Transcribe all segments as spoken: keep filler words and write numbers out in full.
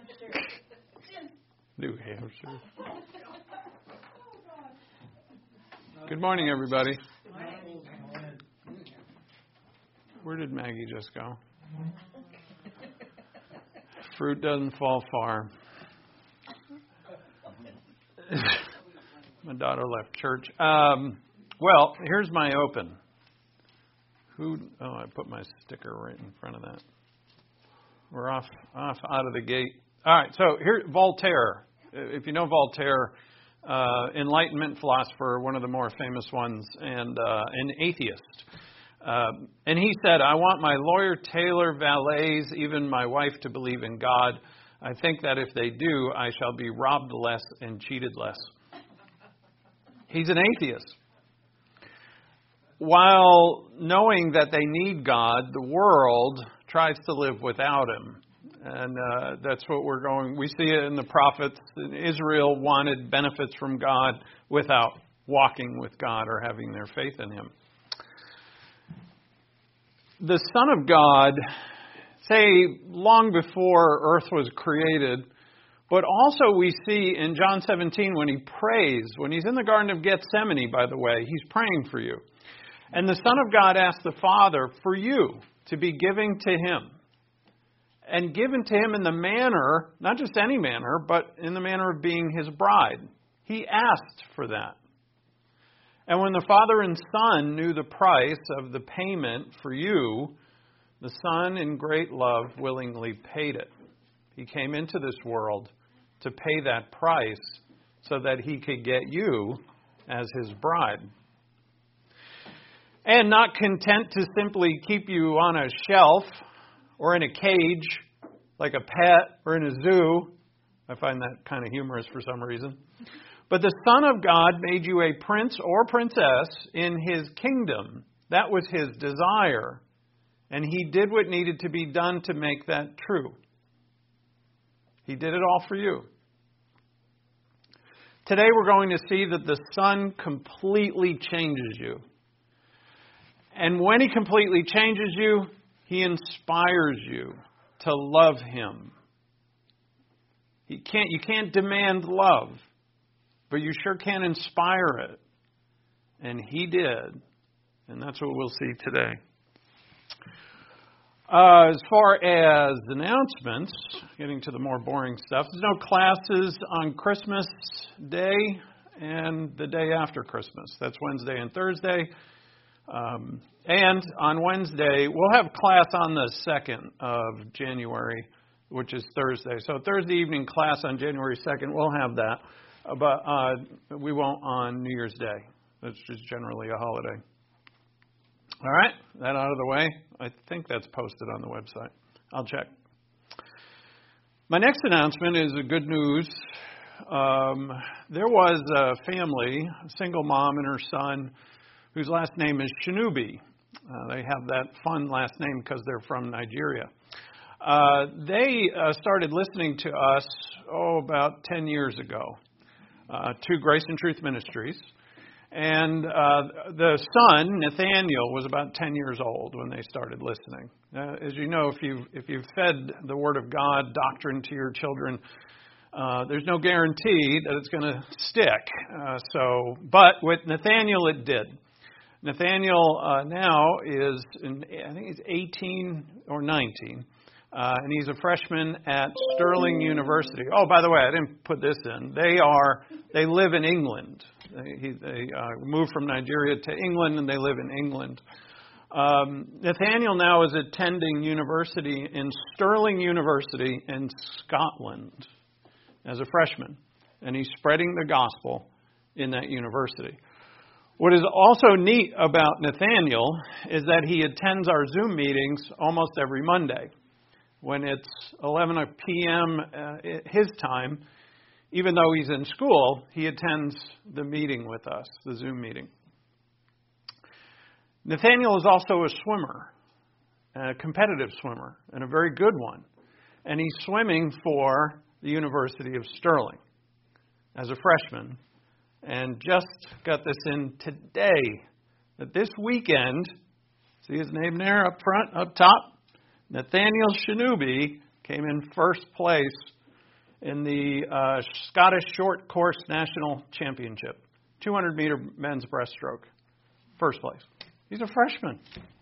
New Hampshire. Good morning, everybody. Where did Maggie just go? Fruit doesn't fall far. My daughter left church. Um, well, here's my open. Who? Oh, I put my sticker right in front of that. We're off, off out of the gate. All right. So here, Voltaire. If you know Voltaire, uh, Enlightenment philosopher, one of the more famous ones, and uh, an atheist. Uh, and he said, "I want my lawyer, tailor, valets, even my wife to believe in God. I think that if they do, I shall be robbed less and cheated less." He's an atheist. While knowing that they need God, the world tries to live without Him. And uh, that's what we're going. We see it in the prophets. Israel wanted benefits from God without walking with God or having their faith in Him. The Son of God, say long before earth was created, but also we see in John seventeen when He prays, when He's in the Garden of Gethsemane, by the way, He's praying for you. And the Son of God asked the Father for you to be giving to Him. And given to Him in the manner, not just any manner, but in the manner of being His bride. He asked for that. And when the Father and Son knew the price of the payment for you, the Son in great love willingly paid it. He came into this world to pay that price so that He could get you as His bride. And not content to simply keep you on a shelf or in a cage, like a pet, or in a zoo. I find that kind of humorous for some reason. But the Son of God made you a prince or princess in His kingdom. That was His desire. And He did what needed to be done to make that true. He did it all for you. Today we're going to see that the Son completely changes you. And when He completely changes you, He inspires you to love Him. He can't, you can't demand love, but you sure can inspire it. And He did. And that's what we'll see today. Uh, as far as announcements, getting to the more boring stuff, there's no classes on Christmas Day and the day after Christmas. That's Wednesday and Thursday. Um, and on Wednesday, we'll have class on the second of January, which is Thursday. So Thursday evening class on January second, we'll have that. But uh, we won't on New Year's Day. That's just generally a holiday. All right, that out of the way. I think that's posted on the website. I'll check. My next announcement is a good news. Um, there was a family, a single mom and her son, whose last name is Shinubi. Uh, they have that fun last name because they're from Nigeria. Uh, they uh, started listening to us, oh, about ten years ago, uh, to Grace and Truth Ministries. And uh, the son, Nathaniel, was about ten years old when they started listening. Uh, as you know, if you've, if you've fed the Word of God doctrine to your children, uh, there's no guarantee that it's going to stick. Uh, so, but with Nathaniel, it did. Nathaniel uh, now is, in, I think he's eighteen or nineteen, uh, and he's a freshman at Stirling University. Oh, by the way, I didn't put this in. They are, they live in England. They, he, they uh, moved from Nigeria to England, and they live in England. Um, Nathaniel now is attending university in Stirling University in Scotland as a freshman, and he's spreading the gospel in that university. What is also neat about Nathaniel is that he attends our Zoom meetings almost every Monday. When it's eleven p.m. Uh, his time, even though he's in school, he attends the meeting with us, the Zoom meeting. Nathaniel is also a swimmer, a competitive swimmer, and a very good one. And he's swimming for the University of Stirling as a freshman. And just got this in today, that this weekend, see his name there up front, up top? Nathaniel Shinubi came in first place in the uh, Scottish Short Course National Championship. two hundred meter men's breaststroke. First place. He's a freshman.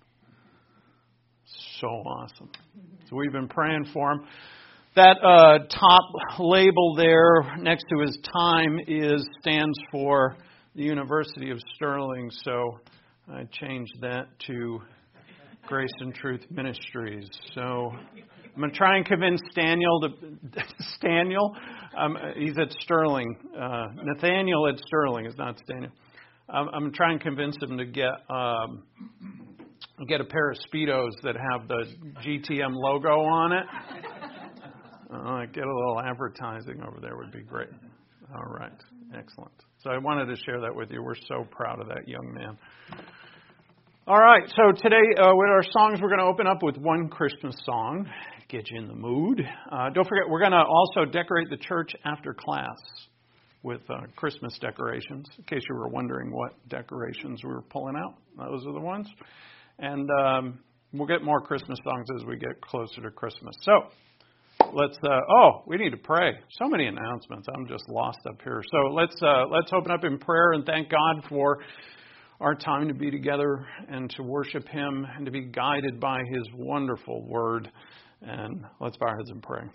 So awesome. So we've been praying for him. That uh, top label there next to his time is stands for the University of Stirling. So I changed that to Grace and Truth Ministries. So I'm going to try and convince Daniel to Staniel. Um, he's at Stirling. Uh, Nathaniel at Stirling is not Staniel. I'm, I'm trying to convince him to get um, get a pair of Speedos that have the G T M logo on it. Uh, get a little advertising over there would be great. All right, excellent. So I wanted to share that with you. We're so proud of that young man. All right, so today uh, with our songs, we're going to open up with one Christmas song, get you in the mood. Uh, don't forget, we're going to also decorate the church after class with uh, Christmas decorations, in case you were wondering what decorations we were pulling out. Those are the ones. And um, we'll get more Christmas songs as we get closer to Christmas. So let's, uh, oh, we need to pray. So many announcements. I'm just lost up here. So let's uh, let's open up in prayer and thank God for our time to be together and to worship Him and to be guided by His wonderful Word. And let's bow our heads and pray.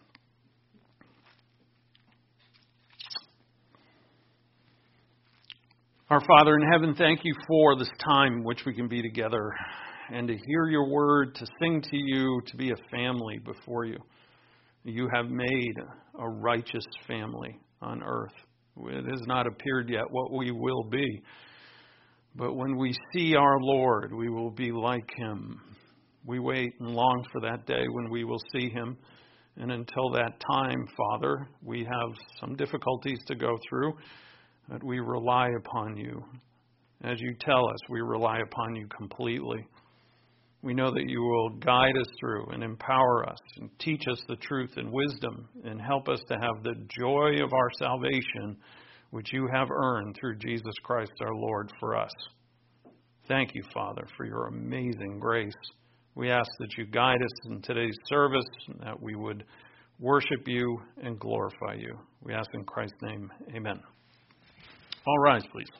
Our Father in heaven, thank you for this time in which we can be together and to hear your word, to sing to you, to be a family before you. You have made a righteous family on earth. It has not appeared yet what we will be. But when we see our Lord, we will be like Him. We wait and long for that day when we will see Him. And until that time, Father, we have some difficulties to go through, but we rely upon you. As you tell us, we rely upon you completely. We know that you will guide us through and empower us and teach us the truth and wisdom and help us to have the joy of our salvation, which you have earned through Jesus Christ our Lord for us. Thank you, Father, for your amazing grace. We ask that you guide us in today's service, and that we would worship you and glorify you. We ask in Christ's name, amen. All rise, please.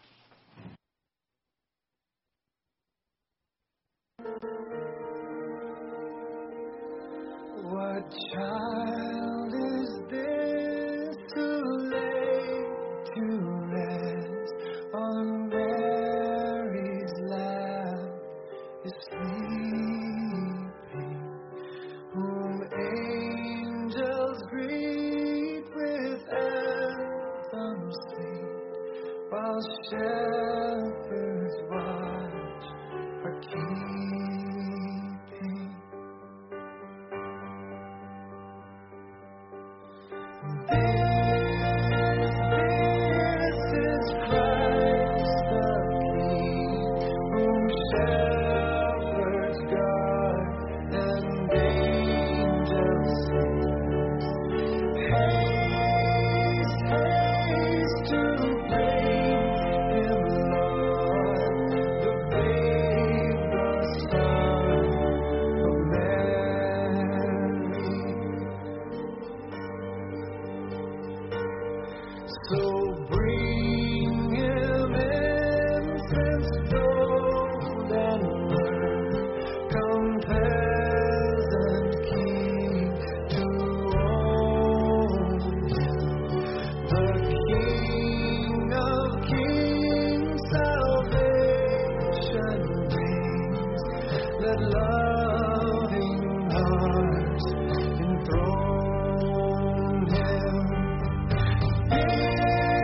What child is this who lay to rest on Mary's lap is sleeping, whom angels greet with anthems sweet, while shepherds watch are keeping. Yeah.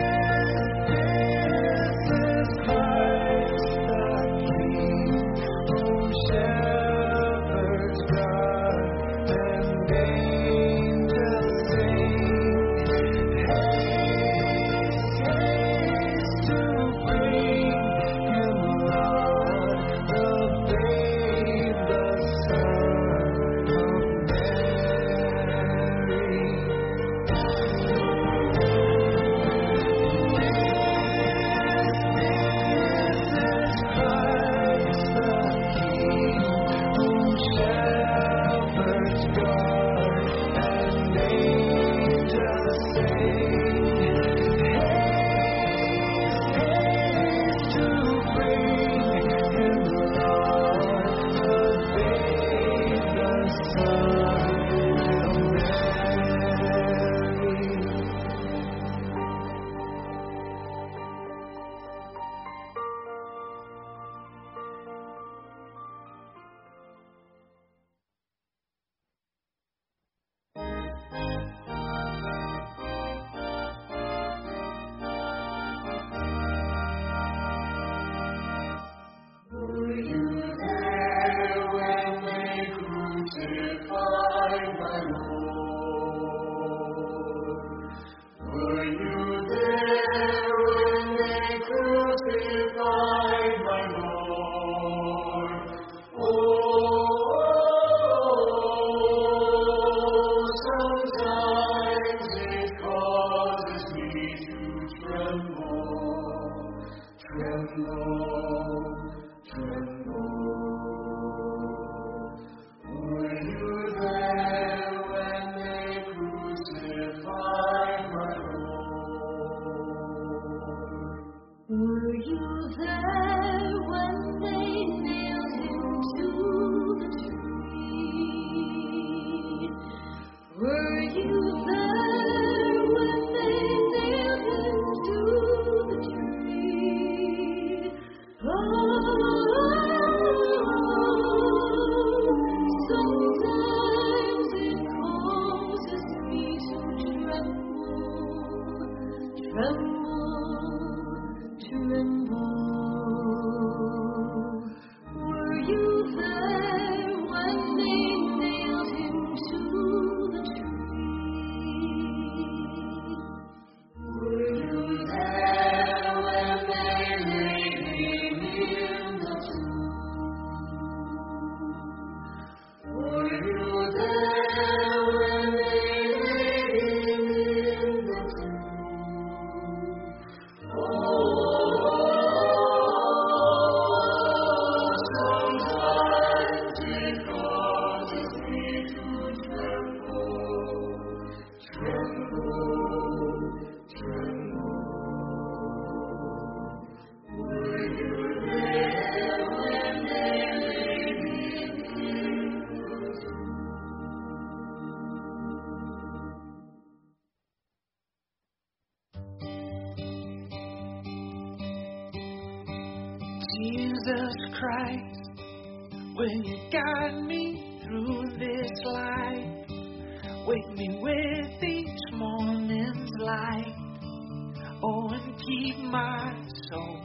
Jesus Christ, will you guide me through this life? Wake me with each morning's light. Oh, and keep my soul.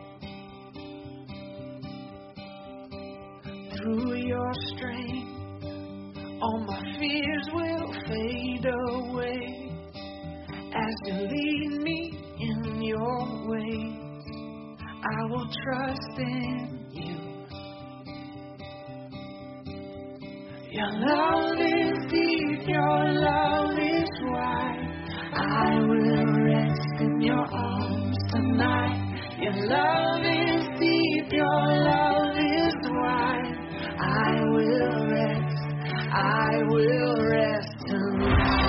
Through your strength, all my fears will fade away. As you lead me in your ways, I will trust in you. Your love is deep, your love is wide. I will rest in your arms tonight. Your love is deep, your love is wide. I will rest, I will rest tonight.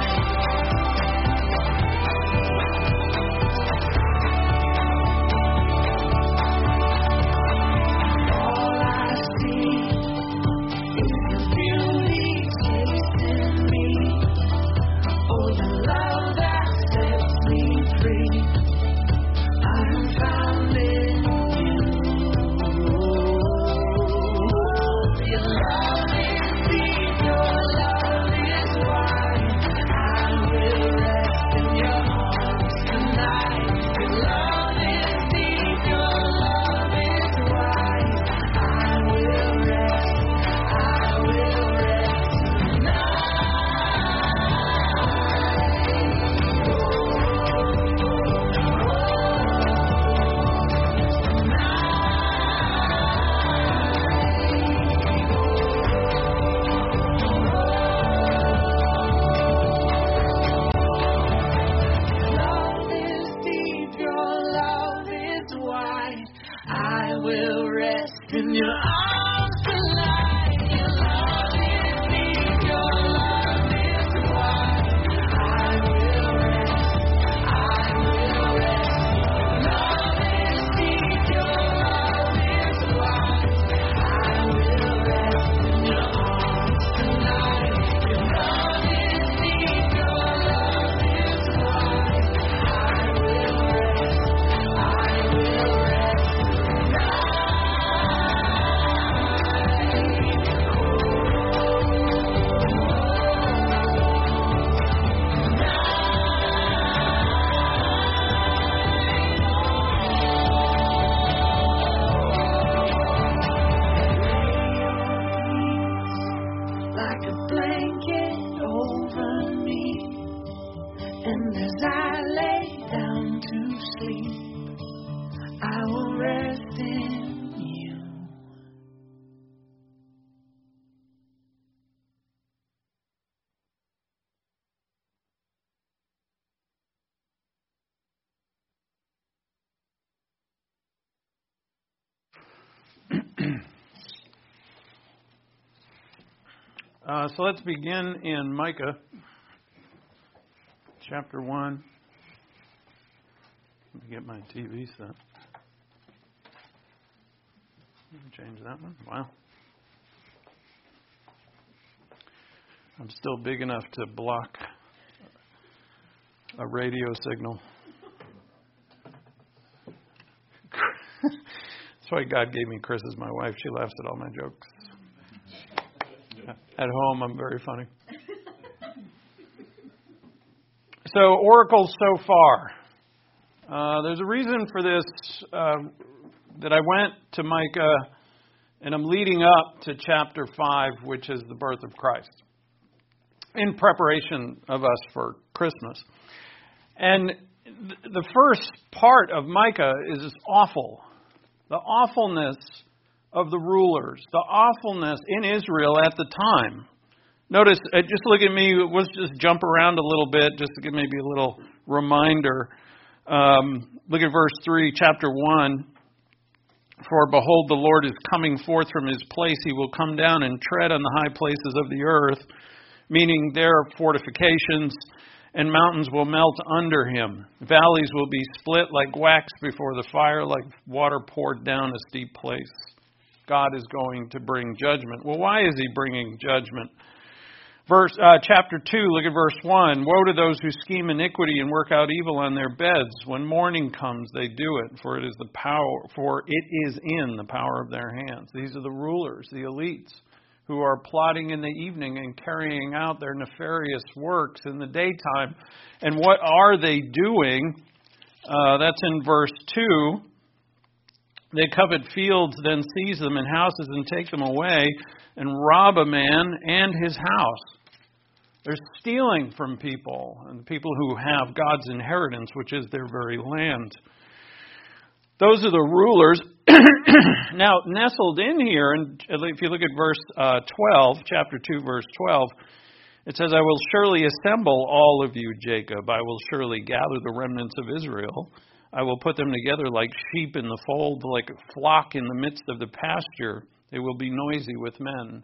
Uh, so let's begin in Micah, chapter one. Let me get my T V set. Change that one. Wow. I'm still big enough to block a radio signal. That's why God gave me Chris as my wife. She laughs at all my jokes. At home, I'm very funny. So, oracles so far. Uh, there's a reason for this, uh, that I went to Micah, and I'm leading up to chapter five, which is the birth of Christ, in preparation of us for Christmas. And th- the first part of Micah is awful. The awfulness of the rulers, the awfulness in Israel at the time. Notice, uh, just look at me, let's just jump around a little bit, just to give maybe a little reminder. Um, look at verse three, chapter one. For behold, the Lord is coming forth from his place. He will come down and tread on the high places of the earth, meaning there are fortifications, and mountains will melt under him. Valleys will be split like wax before the fire, like water poured down a steep place. God is going to bring judgment. Well, why is he bringing judgment? Verse uh, chapter two, look at verse one. Woe to those who scheme iniquity and work out evil on their beds. When morning comes, they do it, for it is the power, for it is in the power of their hands. These are the rulers, the elites, who are plotting in the evening and carrying out their nefarious works in the daytime. And what are they doing? Uh, that's in verse two. They covet fields, then seize them, and houses, and take them away, and rob a man and his house. They're stealing from people, and people who have God's inheritance, which is their very land. Those are the rulers. Now, nestled in here, and if you look at verse uh, twelve, chapter two, verse twelve, it says, I will surely assemble all of you, Jacob. I will surely gather the remnants of Israel. I will put them together like sheep in the fold, like a flock in the midst of the pasture. They will be noisy with men.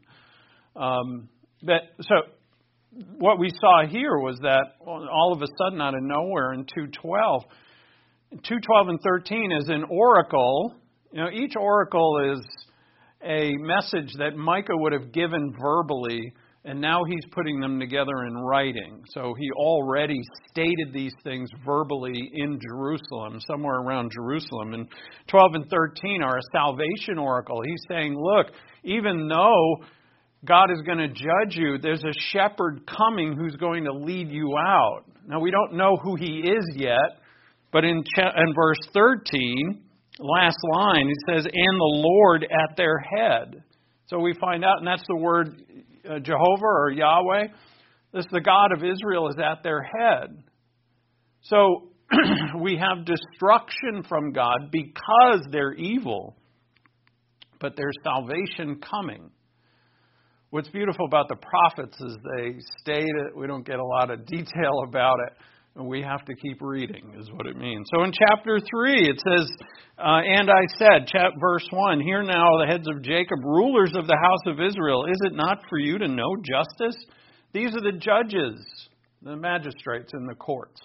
Um, but, so what we saw here was that all of a sudden, out of nowhere, in two twelve, two twelve and thirteen is an oracle. You know, each oracle is a message that Micah would have given verbally, and now he's putting them together in writing. So he already stated these things verbally in Jerusalem, somewhere around Jerusalem. And twelve and thirteen are a salvation oracle. He's saying, look, even though God is going to judge you, there's a shepherd coming who's going to lead you out. Now, we don't know who he is yet, but in, cha- in verse thirteen, last line, it says, and the Lord at their head. So we find out, and that's the word uh, Jehovah or Yahweh. This, the God of Israel is at their head. So we have destruction from God because they're evil, but there's salvation coming. What's beautiful about the prophets is they state it. We don't get a lot of detail about it. And we have to keep reading, is what it means. So in chapter three, it says, uh, and I said, chap, verse one, hear now the heads of Jacob, rulers of the house of Israel. Is it not for you to know justice? These are the judges, the magistrates in the courts.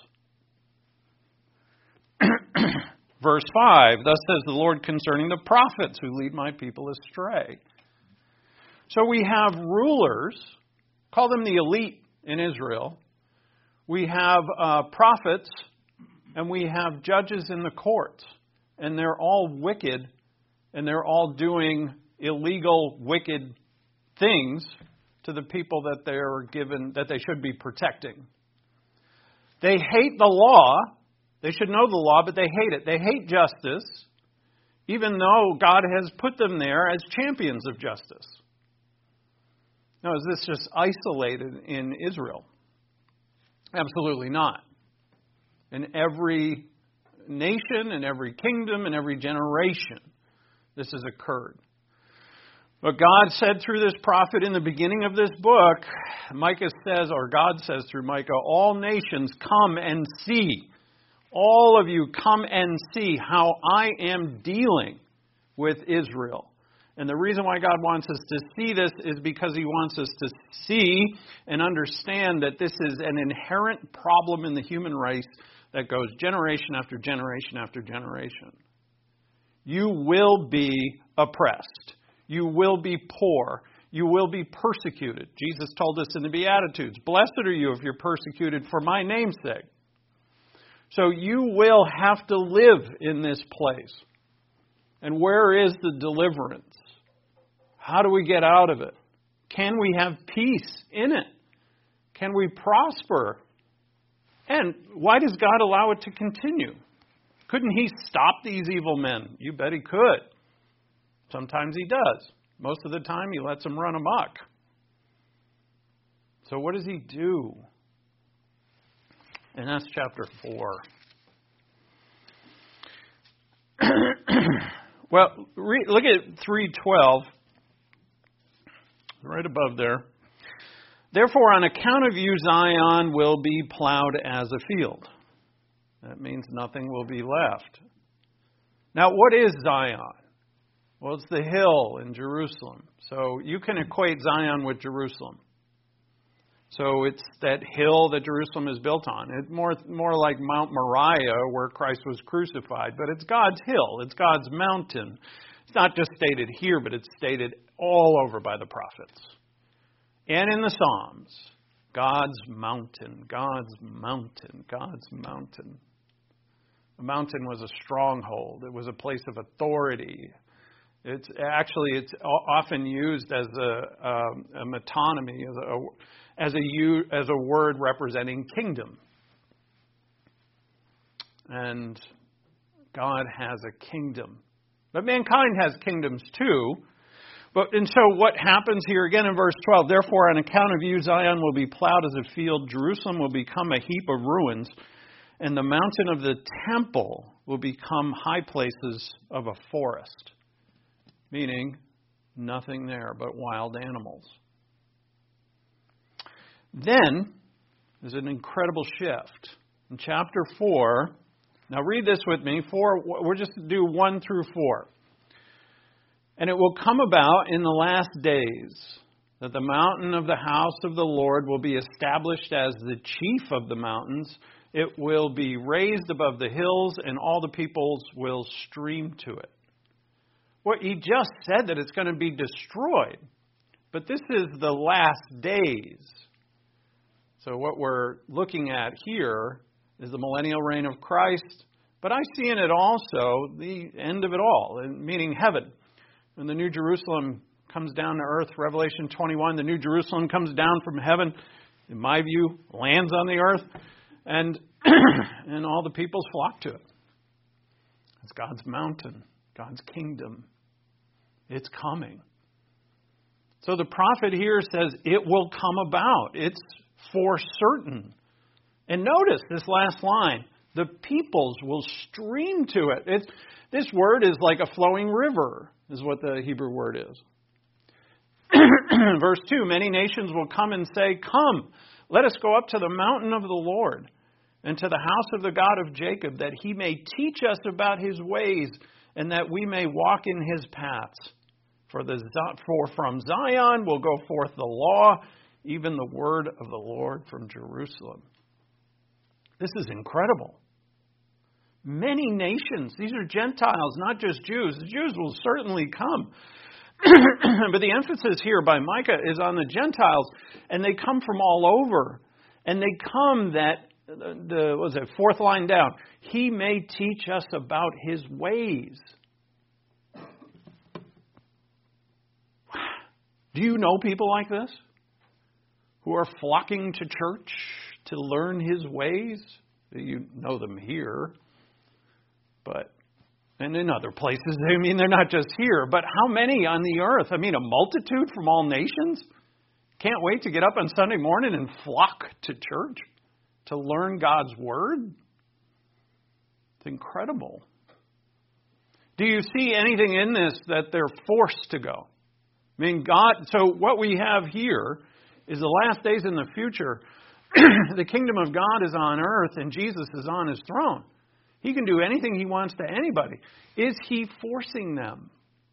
Verse five, thus says the Lord concerning the prophets who lead my people astray. So we have rulers, call them the elite in Israel. We have uh, prophets, and we have judges in the courts. And they're all wicked, and they're all doing illegal, wicked things to the people that they are given, that they should be protecting. They hate the law. They should know the law, but they hate it. They hate justice, even though God has put them there as champions of justice. Now, is this just isolated in Israel? Absolutely not. In every nation, in every kingdom, in every generation, this has occurred. But God said through this prophet in the beginning of this book, Micah says, or God says through Micah, all nations come and see. All of you come and see how I am dealing with Israel. And the reason why God wants us to see this is because He wants us to see and understand that this is an inherent problem in the human race that goes generation after generation after generation. You will be oppressed. You will be poor. You will be persecuted. Jesus told us in the Beatitudes, blessed are you if you're persecuted for my name's sake. So you will have to live in this place. And where is the deliverance? How do we get out of it? Can we have peace in it? Can we prosper? And why does God allow it to continue? Couldn't he stop these evil men? You bet he could. Sometimes he does. Most of the time he lets them run amok. So what does he do? And that's chapter four. Well, read, look at three twelve. Right above there. Therefore, on account of you, Zion will be plowed as a field. That means nothing will be left. Now, what is Zion? Well, it's the hill in Jerusalem. So you can equate Zion with Jerusalem. So it's that hill that Jerusalem is built on. It's more, more like Mount Moriah where Christ was crucified. But it's God's hill. It's God's mountain. It's not just stated here, but it's stated all over by the prophets. And in the Psalms, God's mountain, God's mountain, God's mountain. The mountain was a stronghold. It was a place of authority. It's actually, it's often used as a, um, a metonymy, as a, as a, as a word representing kingdom. And God has a kingdom. But mankind has kingdoms too. But and so what happens here again in verse twelve, therefore on account of you Zion will be plowed as a field, Jerusalem will become a heap of ruins, and the mountain of the temple will become high places of a forest. Meaning nothing there but wild animals. Then there's an incredible shift. In chapter four, now read this with me, four, we're just to do one through four. And it will come about in the last days that the mountain of the house of the Lord will be established as the chief of the mountains. It will be raised above the hills, and all the peoples will stream to it. Well, he just said that it's going to be destroyed. But this is the last days. So what we're looking at here is the millennial reign of Christ. But I see in it also the end of it all, meaning heaven. When the New Jerusalem comes down to earth, Revelation twenty-one, the New Jerusalem comes down from heaven, in my view, lands on the earth, and and all the peoples flock to it. It's God's mountain, God's kingdom. It's coming. So the prophet here says it will come about. It's for certain. And notice this last line, the peoples will stream to it. It's, this word is like a flowing river, is what the Hebrew word is. Verse two, many nations will come and say, come, let us go up to the mountain of the Lord and to the house of the God of Jacob, that he may teach us about his ways and that we may walk in his paths. For, the, for from Zion will go forth the law, even the word of the Lord from Jerusalem. This is incredible. Many nations, these are Gentiles, not just Jews. The Jews will certainly come. But the emphasis here by Micah is on the Gentiles, and they come from all over. And they come that, the what was it, fourth line down, he may teach us about his ways. Do you know people like this? Who are flocking to church to learn his ways? You know them here. But, and in other places, I mean, they're not just here. But how many on the earth? I mean, a multitude from all nations? Can't wait to get up on Sunday morning and flock to church to learn God's word? It's incredible. Do you see anything in this that they're forced to go? I mean, God, so what we have here is the last days in the future. The kingdom of God is on earth and Jesus is on his throne. He can do anything he wants to anybody. Is he forcing them?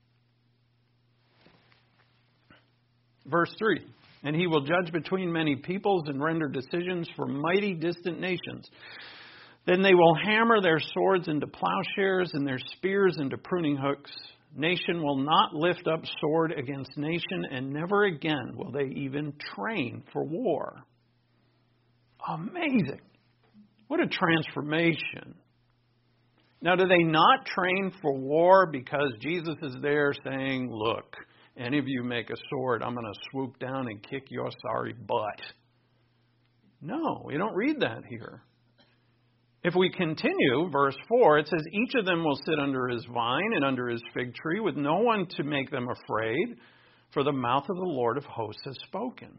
Verse three, and he will judge between many peoples and render decisions for mighty distant nations. Then they will hammer their swords into plowshares and their spears into pruning hooks. Nation will not lift up sword against nation, and never again will they even train for war. Amazing. What a transformation. Now, do they not train for war because Jesus is there saying, look, any of you make a sword, I'm going to swoop down and kick your sorry butt? No, we don't read that here. If we continue, verse four, it says, each of them will sit under his vine and under his fig tree with no one to make them afraid, for the mouth of the Lord of hosts has spoken.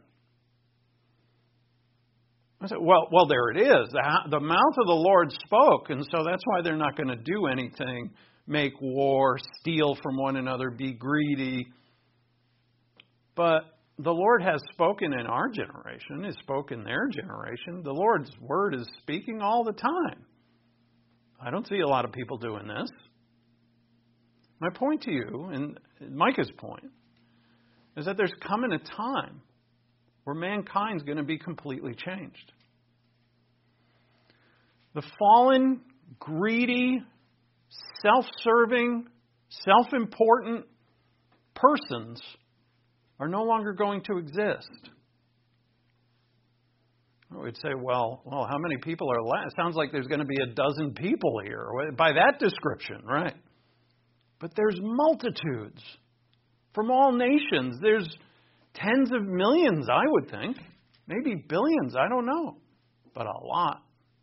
I said, well, well, there it is. The, the mouth of the Lord spoke, and so that's why they're not going to do anything, make war, steal from one another, be greedy. But the Lord has spoken in our generation, has spoken in their generation. The Lord's word is speaking all the time. I don't see a lot of people doing this. My point to you, and Micah's point, is that there's coming a time where mankind's going to be completely changed. The fallen, greedy, self-serving, self-important persons are no longer going to exist. We'd say, well, well, how many people are left? It sounds like there's going to be a dozen people here by that description, right? But there's multitudes from all nations. There's tens of millions, I would think. Maybe billions, I don't know. But a lot.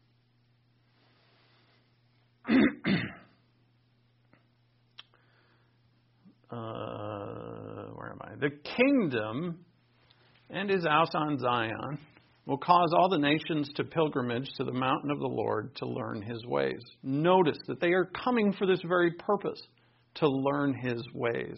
uh, where am I? The kingdom and his house on Zion will cause all the nations to pilgrimage to the mountain of the Lord to learn his ways. Notice that they are coming for this very purpose, to learn his ways.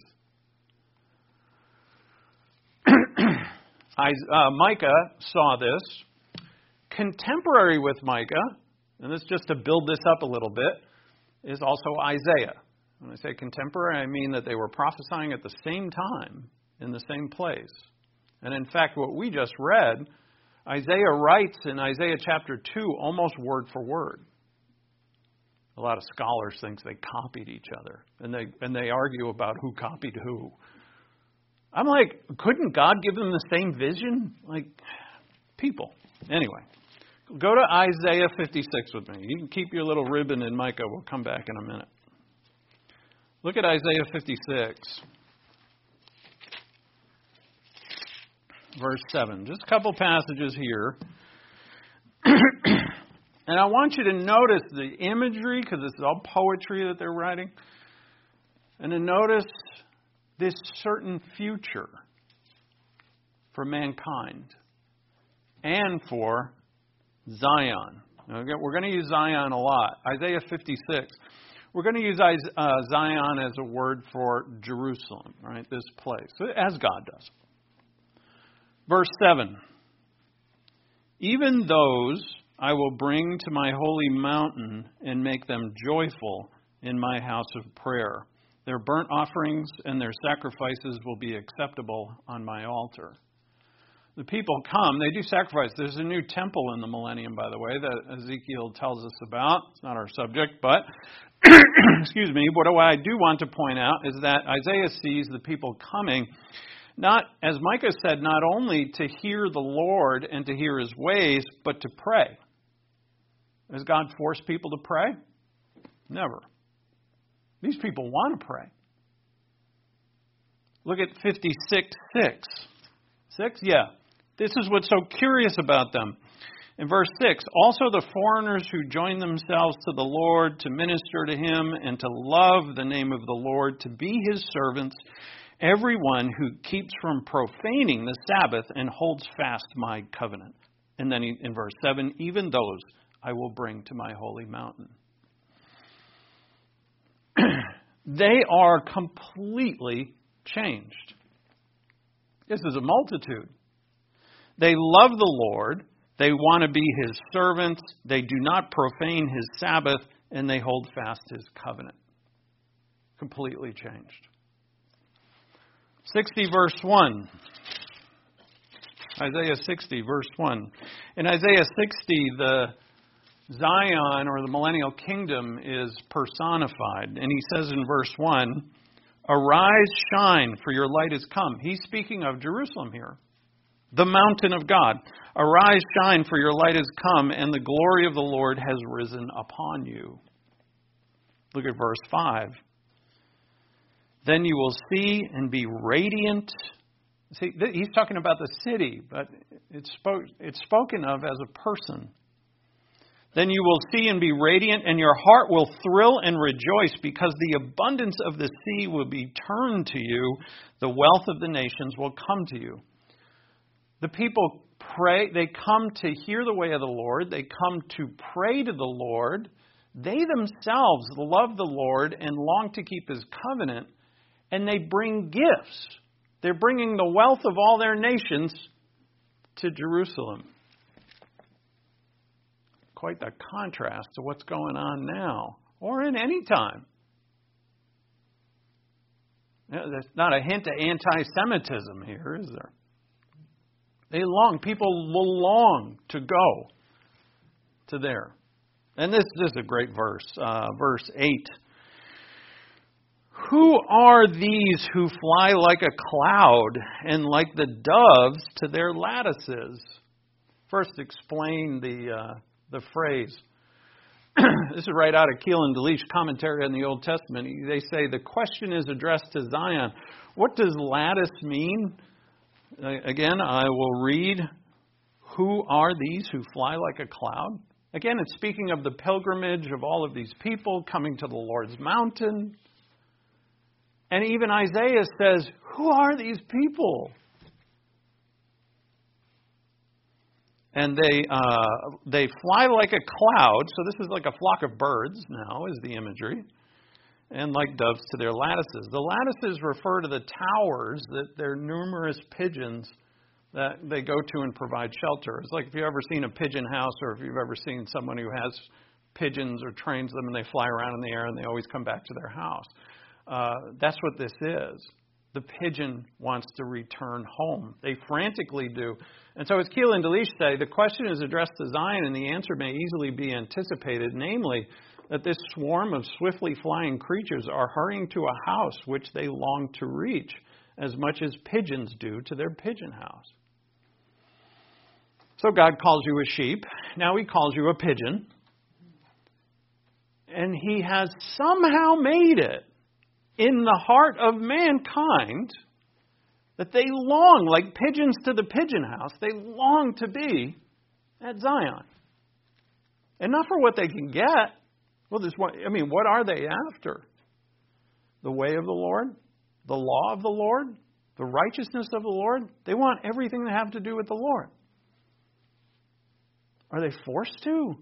I, uh, Micah saw this. Contemporary with Micah, and this just to build this up a little bit, is also Isaiah. When I say contemporary, I mean that they were prophesying at the same time in the same place. And in fact, what we just read, Isaiah writes in Isaiah chapter two almost word for word. A lot of scholars think they copied each other, and they and they argue about who copied who. I'm like, couldn't God give them the same vision? Like, people. Anyway, go to Isaiah fifty-six with me. You can keep your little ribbon in Micah. We'll come back in a minute. Look at Isaiah fifty-six. Verse seven. Just a couple passages here. And I want you to notice the imagery, because this is all poetry that they're writing. And to notice this certain future for mankind and for Zion. Now, we're going to use Zion a lot. Isaiah fifty-six. We're going to use uh, Zion as a word for Jerusalem, right? This place, as God does. Verse seven. Even those I will bring to my holy mountain and make them joyful in my house of prayer. Their burnt offerings and their sacrifices will be acceptable on my altar. The people come, they do sacrifice. There's a new temple in the millennium, by the way, that Ezekiel tells us about. It's not our subject, but, excuse me, but what I do want to point out is that Isaiah sees the people coming, not, as Micah said, not only to hear the Lord and to hear his ways, but to pray. Has God forced people to pray? Never. These people want to pray. Look at fifty-six six. Six? Yeah. This is what's so curious about them. In verse six, also the foreigners who join themselves to the Lord to minister to him and to love the name of the Lord, to be his servants, everyone who keeps from profaning the Sabbath and holds fast my covenant. And then in verse seven, even those I will bring to my holy mountain. They are completely changed. This is a multitude. They love the Lord. They want to be his servants. They do not profane his Sabbath, and they hold fast his covenant. Completely changed. sixty verse one. Isaiah sixty verse one. In Isaiah sixty, the Zion, or the millennial kingdom, is personified. And he says in verse one, arise, shine, for your light is come. He's speaking of Jerusalem here. The mountain of God. Arise, shine, for your light is come, and the glory of the Lord has risen upon you. Look at verse five. Then you will see and be radiant. See, he's talking about the city, but it's, spoke, it's spoken of as a person. Then you will see and be radiant, and your heart will thrill and rejoice, because the abundance of the sea will be turned to you. The wealth of the nations will come to you. The people pray, they come to hear the way of the Lord. They come to pray to the Lord. They themselves love the Lord and long to keep His covenant, and they bring gifts. They're bringing the wealth of all their nations to Jerusalem. Quite the contrast to what's going on now, or in any time. There's not a hint of anti-Semitism here, is there? They long, people will long to go to there. And this, this is a great verse, uh, verse eight. Who are these who fly like a cloud and like the doves to their lattices? First, explain the uh, the phrase. This is right out of Keel and Delitzsch commentary on the Old Testament. They say the question is addressed to Zion. What does lattice mean? Again, I will read. Who are these who fly like a cloud? Again, it's speaking of the pilgrimage of all of these people coming to the Lord's mountain. And even Isaiah says, who are these people? And they uh, they fly like a cloud. So this is like a flock of birds now, is the imagery. And like doves to their lattices. The lattices refer to the towers that they're numerous pigeons that they go to and provide shelter. It's like if you've ever seen a pigeon house, or if you've ever seen someone who has pigeons or trains them and they fly around in the air and they always come back to their house. Uh, that's what this is. The pigeon wants to return home. They frantically do. And so as Keel and Delitzsch say, the question is addressed to Zion, and the answer may easily be anticipated, namely that this swarm of swiftly flying creatures are hurrying to a house which they long to reach, as much as pigeons do to their pigeon house. So God calls you a sheep. Now He calls you a pigeon. And He has somehow made it in the heart of mankind that they long, like pigeons to the pigeon house, they long to be at Zion. And not for what they can get. Well, there's one, I mean, what are they after? The way of the Lord? The law of the Lord? The righteousness of the Lord? They want everything to have to do with the Lord. Are they forced to?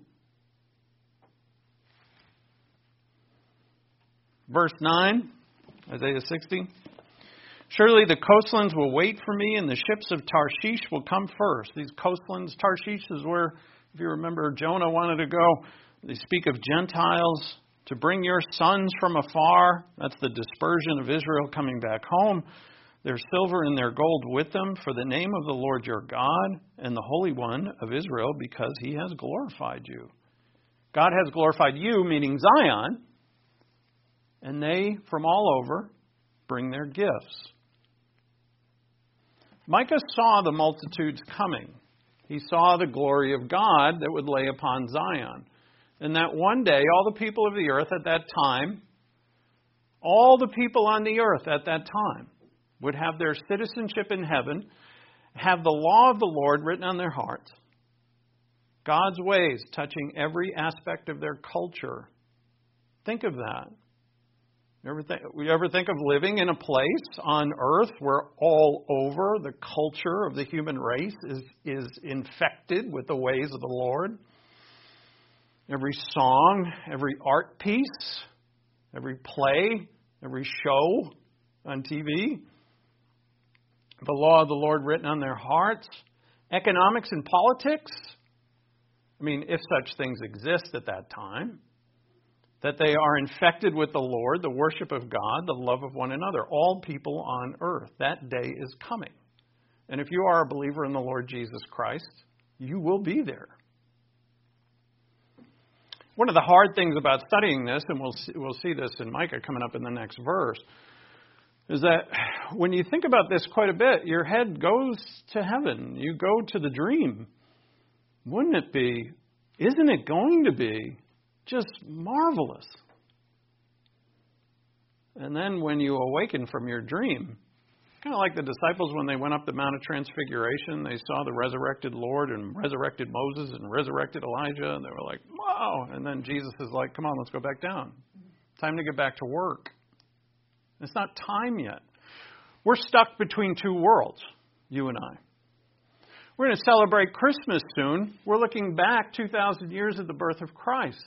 Verse nine, Isaiah sixty. Surely the coastlands will wait for me, and the ships of Tarshish will come first. These coastlands, Tarshish is where, if you remember, Jonah wanted to go. They speak of Gentiles to bring your sons from afar. That's the dispersion of Israel coming back home. Their silver and their gold with them for the name of the Lord your God and the Holy One of Israel, because He has glorified you. God has glorified you, meaning Zion, and they from all over bring their gifts. Micah saw the multitudes coming. He saw the glory of God that would lay upon Zion. And that one day, all the people of the earth at that time, all the people on the earth at that time, would have their citizenship in heaven, have the law of the Lord written on their hearts, God's ways touching every aspect of their culture. Think of that. You ever think, you ever think of living in a place on earth where all over the culture of the human race is, is infected with the ways of the Lord? Every song, every art piece, every play, every show on T V, the law of the Lord written on their hearts, economics and politics. I mean, if such things exist at that time, that they are infected with the Lord, the worship of God, the love of one another, all people on earth. That day is coming. And if you are a believer in the Lord Jesus Christ, you will be there. One of the hard things about studying this, and we'll see, we'll see this in Micah coming up in the next verse, is that when you think about this quite a bit, your head goes to heaven. You go to the dream. Wouldn't it be, isn't it going to be just marvelous? And then when you awaken from your dream, Kind of like the disciples when they went up the Mount of Transfiguration. They saw the resurrected Lord and resurrected Moses and resurrected Elijah. And they were like, wow. And then Jesus is like, come on, let's go back down. Time to get back to work. It's not time yet. We're stuck between two worlds, you and I. We're going to celebrate Christmas soon. We're looking back two thousand years at the birth of Christ.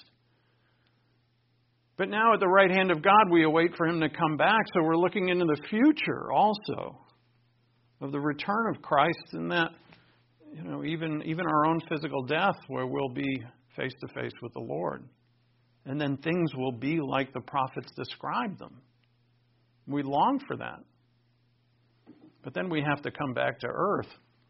But now at the right hand of God, we await for him to come back. So we're looking into the future also of the return of Christ, and that, you know, even, even our own physical death, where we'll be face to face with the Lord. And then things will be like the prophets described them. We long for that. But then we have to come back to earth.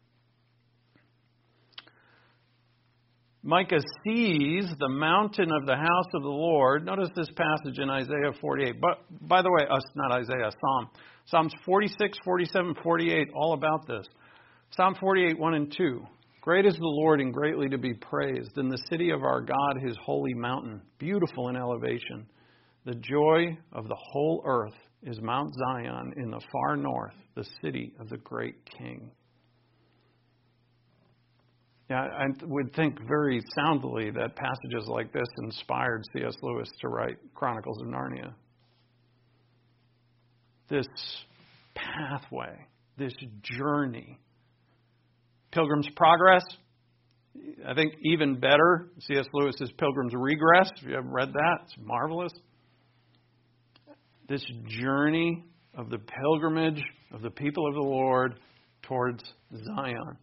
Micah sees the mountain of the house of the Lord. Notice this passage in Isaiah forty-eight. But by the way, uh, not Isaiah, Psalm. Psalms forty-six, forty-seven, forty-eight, all about this. Psalm forty-eight, one and two. Great is the Lord and greatly to be praised. In the city of our God, his holy mountain, beautiful in elevation. The joy of the whole earth is Mount Zion in the far north, the city of the great King. Yeah, I would think very soundly that passages like this inspired C S Lewis to write Chronicles of Narnia. This pathway, this journey. Pilgrim's Progress, I think even better, C S Lewis's Pilgrim's Regress. If you haven't read that, it's marvelous. This journey of the pilgrimage of the people of the Lord towards Zion.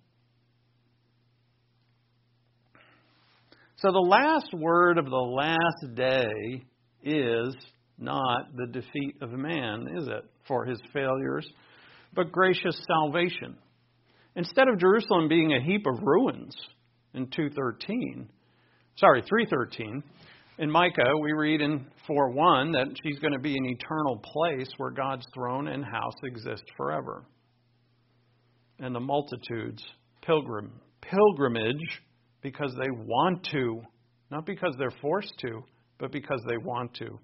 So the last word of the last day is not the defeat of man, is it, for his failures, but gracious salvation. Instead of Jerusalem being a heap of ruins in two thirteen, sorry, three thirteen, in Micah we read in four one that she's going to be an eternal place where God's throne and house exist forever. And the multitudes pilgrim, pilgrimage because they want to, not because they're forced to, but because they want to.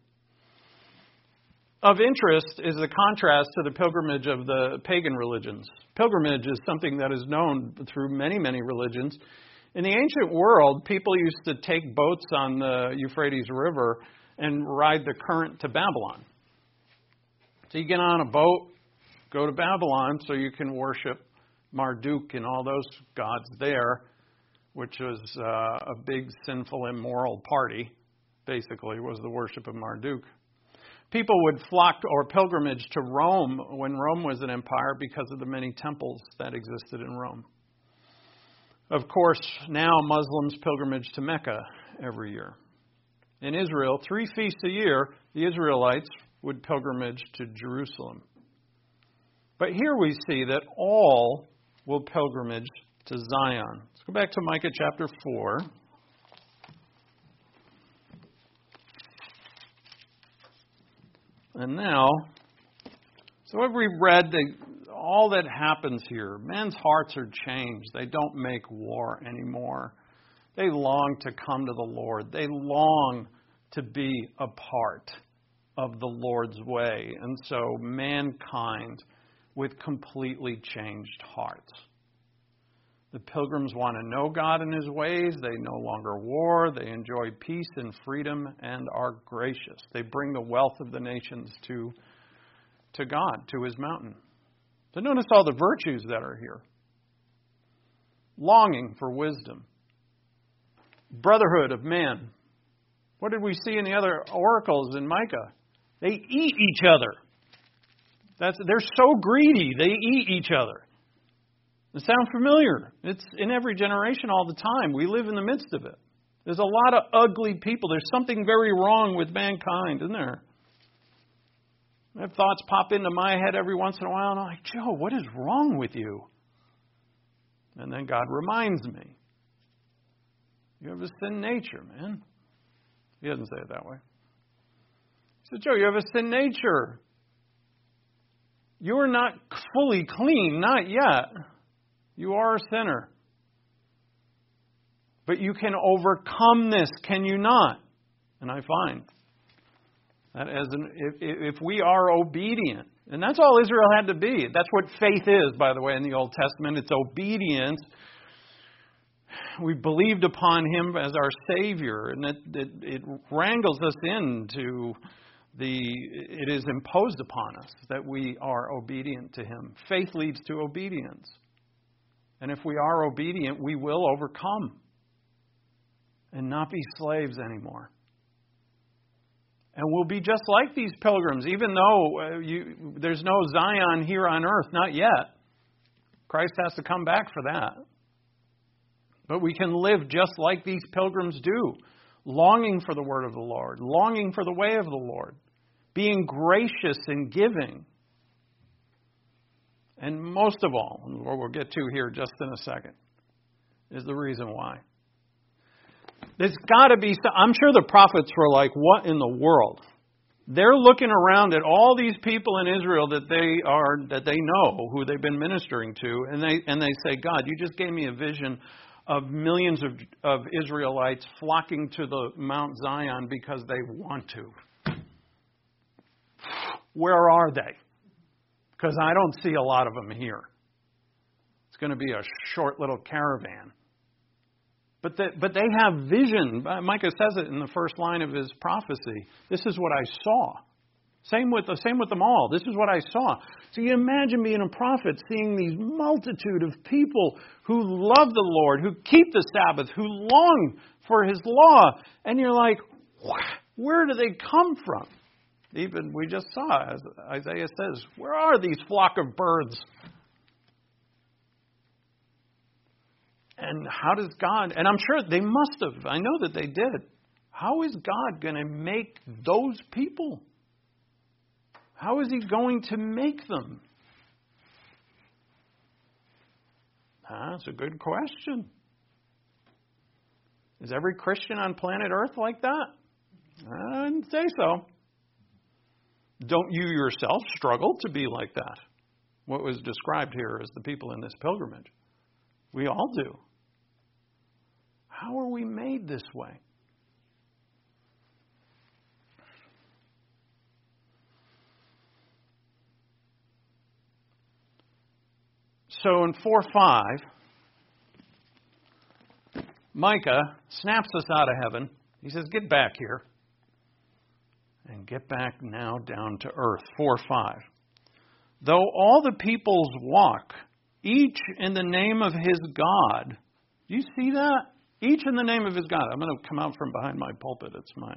Of interest is the contrast to the pilgrimage of the pagan religions. Pilgrimage is something that is known through many, many religions. In the ancient world, people used to take boats on the Euphrates River and ride the current to Babylon. So you get on a boat, go to Babylon so you can worship Marduk and all those gods there, which was uh, a big, sinful, immoral party, basically, was the worship of Marduk. People would flock or pilgrimage to Rome when Rome was an empire because of the many temples that existed in Rome. Of course, now Muslims pilgrimage to Mecca every year. In Israel, three feasts a year, the Israelites would pilgrimage to Jerusalem. But here we see that all will pilgrimage to Zion. Let's go back to Micah chapter four. And now, so have we read the, all that happens here? Men's hearts are changed. They don't make war anymore. They long to come to the Lord. They long to be a part of the Lord's way. And so mankind with completely changed hearts. The pilgrims want to know God and his ways. They no longer war. They enjoy peace and freedom and are gracious. They bring the wealth of the nations to, to God, to his mountain. So notice all the virtues that are here. Longing for wisdom. Brotherhood of man. What did we see in the other oracles in Micah? They eat each other. That's, they're so greedy, they eat each other. It sounds familiar. It's in every generation all the time. We live in the midst of it. There's a lot of ugly people. There's something very wrong with mankind, isn't there? I have thoughts pop into my head every once in a while, and I'm like, Joe, what is wrong with you? And then God reminds me. You have a sin nature, man. He doesn't say it that way. He said, Joe, you have a sin nature. You're not fully clean, not yet. You are a sinner. But you can overcome this, can you not? And I find that as an, if, if we are obedient, And that's all Israel had to be. That's what faith is, by the way, in the Old Testament. It's obedience. We believed upon Him as our Savior, and it, it, it wrangles us into the, it is imposed upon us that we are obedient to Him. Faith leads to obedience. And if we are obedient, we will overcome and not be slaves anymore. And we'll be just like these pilgrims, even though uh, you, there's no Zion here on earth, not yet. Christ has to come back for that. But we can live just like these pilgrims do, longing for the word of the Lord, longing for the way of the Lord, being gracious and giving. And most of all, what we'll get to here just in a second, is the reason why. There's got to be some, I'm sure the prophets were like, what in the world? They're looking around at all these people in Israel that they are, that they know, who they've been ministering to, and they and they say, God, you just gave me a vision of millions of, of Israelites flocking to the Mount Zion because they want to. Where are they? Because I don't see a lot of them here. It's going to be a short little caravan. But the, but they have vision. Micah says it in the first line of his prophecy. This is what I saw. Same with, same with them all. This is what I saw. So you imagine being a prophet, seeing these multitude of people who love the Lord, who keep the Sabbath, who long for His law. And you're like, where do they come from? Even we just saw, as Isaiah says, where are these flock of birds? And how does God, and I'm sure they must have, I know that they did. How is God going to make those people? How is He going to make them? That's a good question. Is every Christian on planet Earth like that? I didn't say so. Don't you yourself struggle to be like that? What was described here as the people in this pilgrimage. We all do. How are we made this way? So in four five, Micah snaps us out of heaven. He says, get back here. And get back now down to earth. four five. Though all the peoples walk, each in the name of his God. Do you see that? Each in the name of his God. I'm going to come out from behind my pulpit. It's my,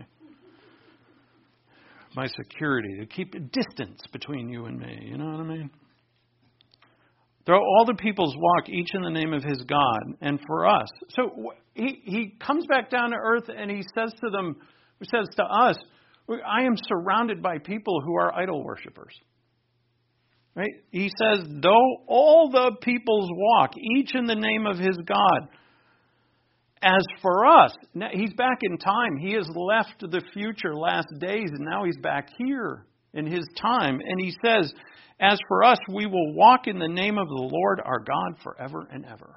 my security to keep a distance between you and me. You know what I mean? Though all the peoples walk, each in the name of his God, and for us. So he, he comes back down to earth and he says to them, he says to us, I am surrounded by people who are idol worshipers. Right? He says, though all the peoples walk, each in the name of his God. As for us, now he's back in time. He has left the future last days, and now he's back here in his time. And he says, as for us, we will walk in the name of the Lord our God forever and ever.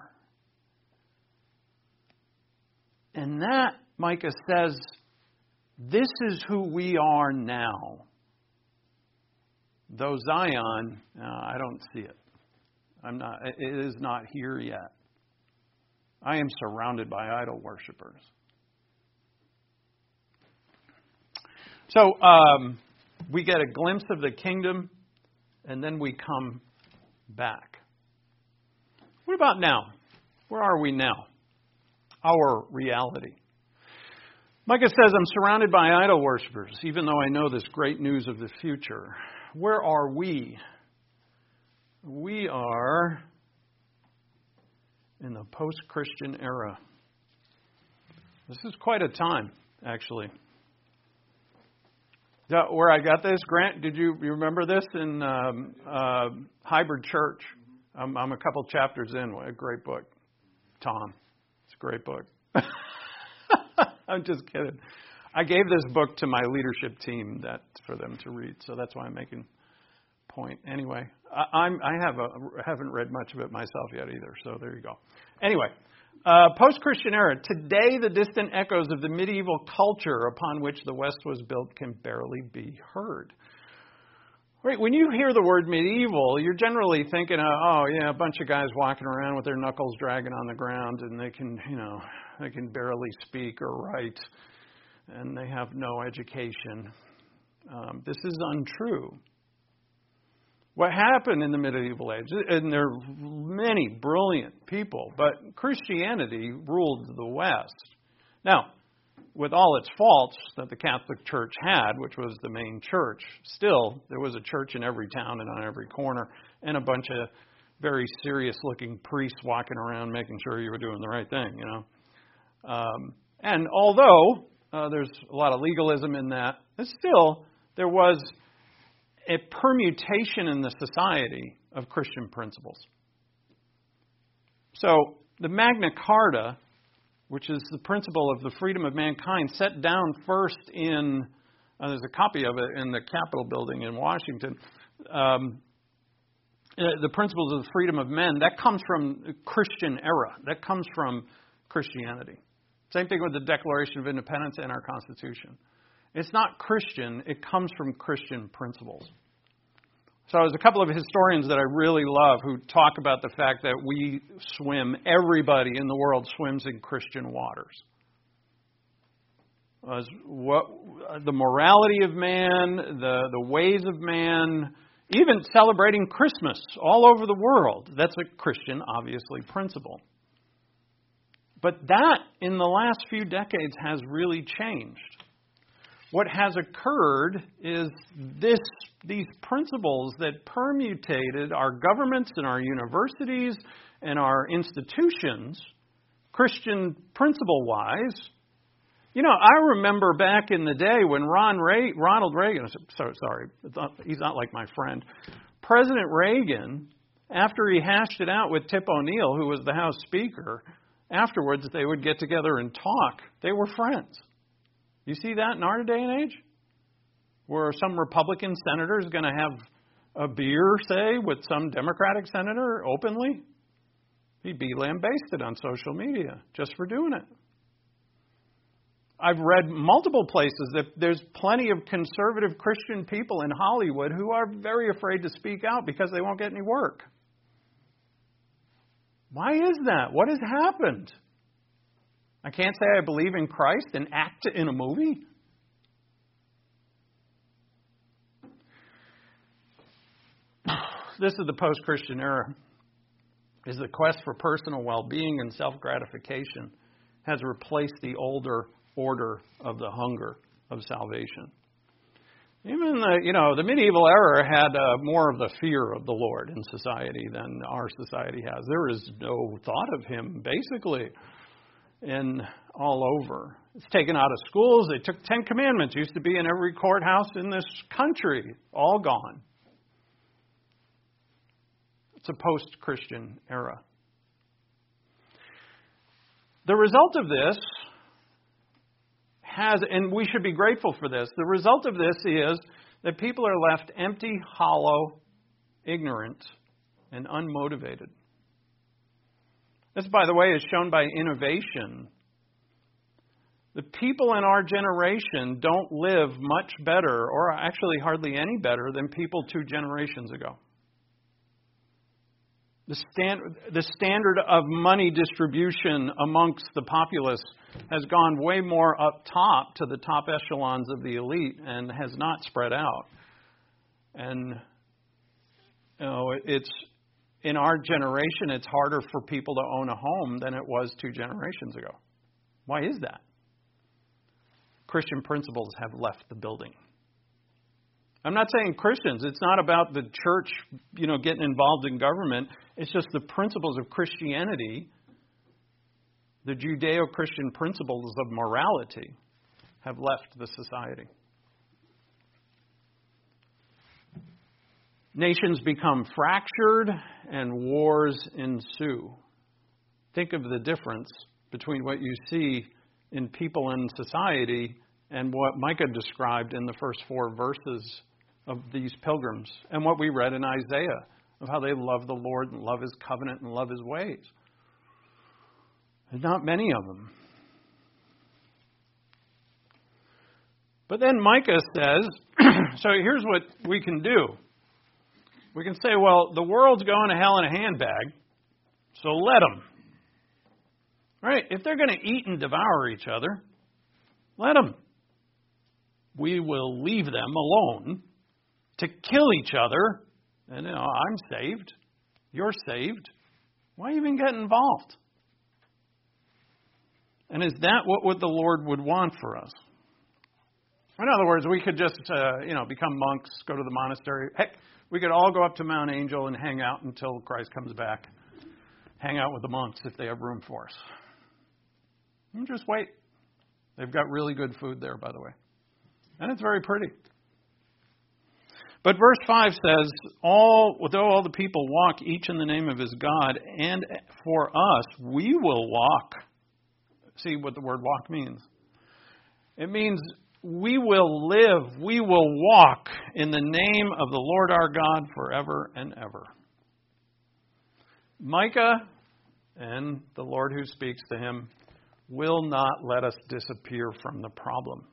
And that, Micah says, this is who we are now. Though Zion, uh, I don't see it. I'm not. It is not here yet. I am surrounded by idol worshipers. So um, we get a glimpse of the kingdom, and then we come back. What about now? Where are we now? Our reality. Micah says, I'm surrounded by idol worshipers, even though I know this great news of the future. Where are we? We are in the post-Christian era. This is quite a time, actually. Where I got this, Grant, did you, you remember this in um, uh, Hybrid Church? I'm, I'm a couple chapters in. A great book. Tom. It's a great book. I'm just kidding. I gave this book to my leadership team that for them to read, so that's why I'm making point. Anyway, I, I'm I have a haven't read much of it myself yet either, so there you go. Anyway, uh, post-Christian era. Today, the distant echoes of the medieval culture upon which the West was built can barely be heard. Right, when you hear the word medieval, you're generally thinking, of, oh yeah, a bunch of guys walking around with their knuckles dragging on the ground, and they can, you know, they can barely speak or write, and they have no education. Um, this is untrue. What happened in the medieval age, and there are many brilliant people, but Christianity ruled the West. Now, with all its faults that the Catholic Church had, which was the main church, still, there was a church in every town and on every corner, and a bunch of very serious-looking priests walking around making sure you were doing the right thing, you know. Um, and although uh, there's a lot of legalism in that, still, there was a permutation in the society of Christian principles. So, the Magna Carta, which is the principle of the freedom of mankind, set down first in, uh, there's a copy of it in the Capitol building in Washington, um, the principles of the freedom of men, that comes from the Christian era. That comes from Christianity. Same thing with the Declaration of Independence and our Constitution. It's not Christian, it comes from Christian principles. So there's a couple of historians that I really love who talk about the fact that we swim, everybody in the world swims in Christian waters. As what, the morality of man, the, the ways of man, even celebrating Christmas all over the world, that's a Christian, obviously, principle. But that, in the last few decades, has really changed. What has occurred is this, these principles that permutated our governments and our universities and our institutions, Christian principle-wise. You know, I remember back in the day when Ron Ray, Ronald Reagan, so, sorry, he's not like my friend, President Reagan, after he hashed it out with Tip O'Neill, who was the House Speaker, afterwards they would get together and talk. They were friends. You see that in our day and age? Where some Republican senator is going to have a beer, say, with some Democratic senator openly? He'd be lambasted on social media just for doing it. I've read multiple places that there's plenty of conservative Christian people in Hollywood who are very afraid to speak out because they won't get any work. Why is that? What has happened? I can't say I believe in Christ and act in a movie. This is the post-Christian era. Is the quest for personal well-being and self-gratification has replaced the older order of the hunger of salvation. Even the, you know, the medieval era had uh, more of the fear of the Lord in society than our society has. There is no thought of Him, basically, in all over. It's taken out of schools. They took Ten Commandments. Used to be in every courthouse in this country. All gone. It's a post-Christian era. The result of this has, and we should be grateful for this, the result of this is that people are left empty, hollow, ignorant, and unmotivated. This, by the way, is shown by innovation. The people in our generation don't live much better, or actually hardly any better, than people two generations ago. The, stand, the standard of money distribution amongst the populace has gone way more up top to the top echelons of the elite and has not spread out. And you know, it's in our generation, it's harder for people to own a home than it was two generations ago. Why is that? Christian principles have left the building. I'm not saying Christians. It's not about the church, you know, getting involved in government. It's just the principles of Christianity, the Judeo-Christian principles of morality, have left the society. Nations become fractured and wars ensue. Think of the difference between what you see in people in society and what Micah described in the first four verses of these pilgrims, and what we read in Isaiah of how they love the Lord and love His covenant and love His ways. There's not many of them. But then Micah says, so here's what we can do. We can say, well, the world's going to hell in a handbag, so let them. Right? If they're going to eat and devour each other, let them. We will leave them alone to kill each other. And, you know, I'm saved. You're saved. Why even get involved? And is that what would the Lord would want for us? In other words, we could just, uh, you know, become monks, go to the monastery. Heck, we could all go up to Mount Angel and hang out until Christ comes back. Hang out with the monks if they have room for us. And just wait. They've got really good food there, by the way. And it's very pretty. But verse five says, "All, though all the people walk each in the name of his God, and for us, we will walk." See what the word walk means. It means we will live, we will walk in the name of the Lord our God forever and ever. Micah and the Lord who speaks to him will not let us disappear from the problem.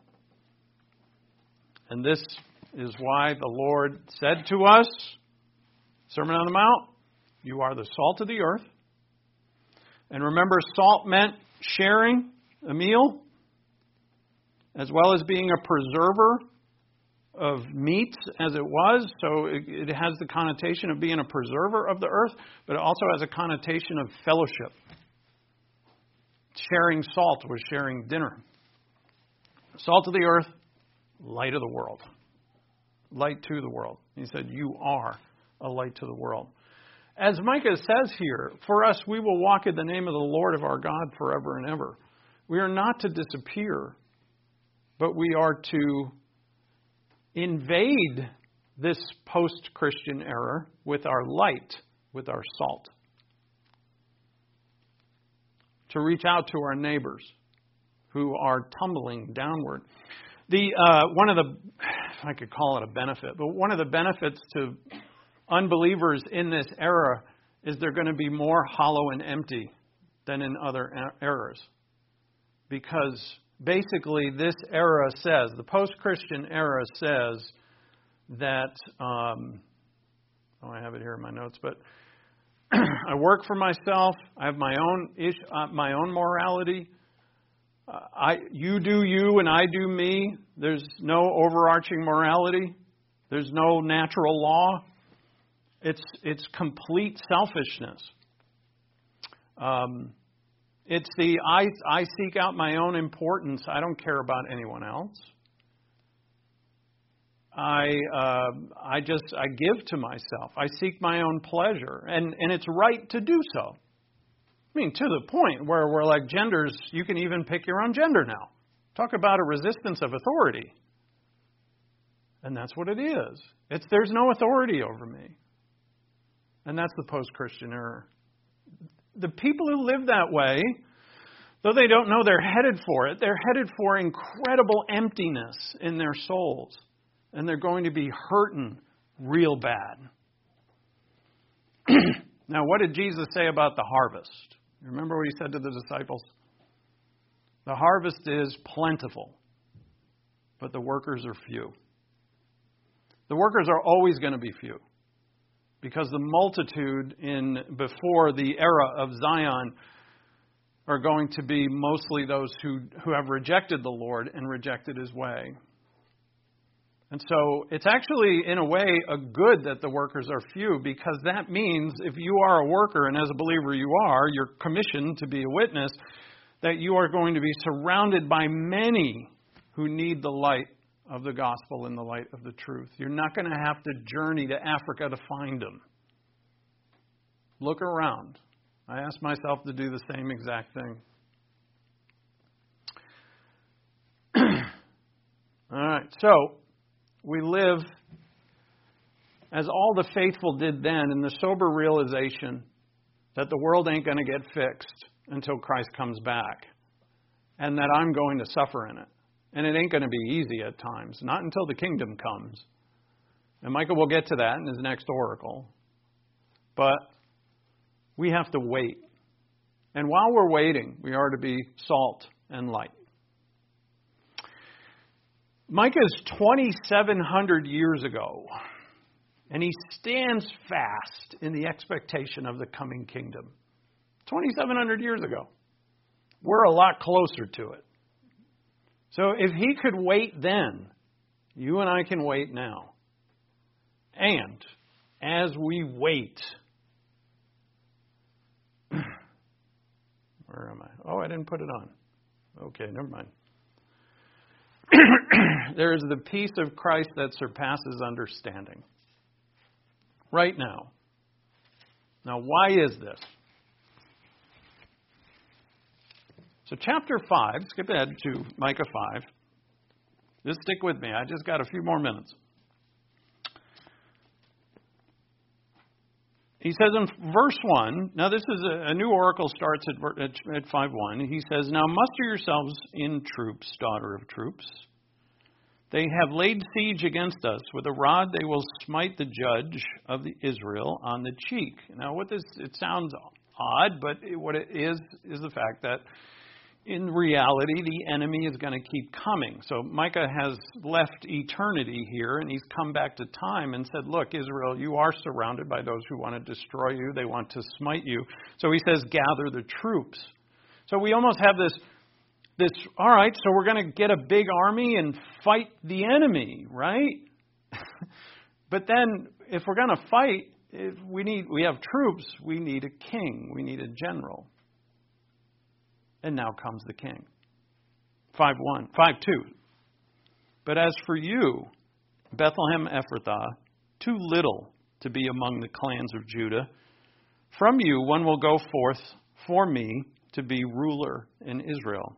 And this is why the Lord said to us, Sermon on the Mount, you are the salt of the earth. And remember, salt meant sharing a meal, as well as being a preserver of meats as it was. So it, it has the connotation of being a preserver of the earth, but it also has a connotation of fellowship. Sharing salt was sharing dinner. Salt of the earth, light of the world. Light to the world. He said, you are a light to the world. As Micah says here, for us, we will walk in the name of the Lord of our God forever and ever. We are not to disappear, but we are to invade this post-Christian era with our light, with our salt. To reach out to our neighbors who are tumbling downward. The uh, one of the, if I could call it a benefit, but one of the benefits to unbelievers in this era is they're going to be more hollow and empty than in other eras. Because basically this era says, the post-Christian era says that, um, oh, I have it here in my notes, but I work for myself. I have my own ish, uh, my own morality. Uh, I, you do you and I do me. There's no overarching morality. There's no natural law. It's it's complete selfishness. Um, it's the I I seek out my own importance. I don't care about anyone else. I uh, I just I give to myself. I seek my own pleasure, and and it's right to do so. I mean, to the point where we're like genders, you can even pick your own gender now. Talk about a resistance of authority. And that's what it is. It's there's no authority over me. And that's the post-Christian era. The people who live that way, though they don't know they're headed for it, they're headed for incredible emptiness in their souls. And they're going to be hurting real bad. Now, what did Jesus say about the harvest? Remember what he said to the disciples? The harvest is plentiful, but the workers are few. The workers are always going to be few, because the multitude in before the era of Zion are going to be mostly those who, who have rejected the Lord and rejected his way. And so it's actually, in a way, a good that the workers are few, because that means if you are a worker, and as a believer you are, you're commissioned to be a witness, that you are going to be surrounded by many who need the light of the gospel and the light of the truth. You're not going to have to journey to Africa to find them. Look around. I ask myself to do the same exact thing. All right, so we live as all the faithful did then in the sober realization that the world ain't going to get fixed until Christ comes back, and that I'm going to suffer in it. And it ain't going to be easy at times, not until the kingdom comes. And Micah will get to that in his next oracle. But we have to wait. And while we're waiting, we are to be salt and light. Micah is twenty-seven hundred years ago. And he stands fast in the expectation of the coming kingdom. twenty-seven hundred years ago. We're a lot closer to it. So if he could wait then, you and I can wait now. And as we wait, where am I? Oh, I didn't put it on. Okay, never mind. There is the peace of Christ that surpasses understanding. Right now. Now, why is this? So chapter five, skip ahead to Micah five. Just stick with me. I just got a few more minutes. He says in verse one, now this is a, a new oracle starts at, at, at five one. He says, now muster yourselves in troops, daughter of troops. They have laid siege against us. With a rod they will smite the judge of the Israel on the cheek. Now what this, it sounds odd, but it, what it is, is the fact that in reality, the enemy is going to keep coming. So Micah has left eternity here, and he's come back to time and said, look, Israel, you are surrounded by those who want to destroy you. They want to smite you. So he says, gather the troops. So we almost have this, this all right, so we're going to get a big army and fight the enemy, right? But then if we're going to fight, if we need, we have troops, we need a king, we need a general. And now comes the king. five one, five two. But as for you, Bethlehem Ephrathah, too little to be among the clans of Judah, from you one will go forth for me to be ruler in Israel.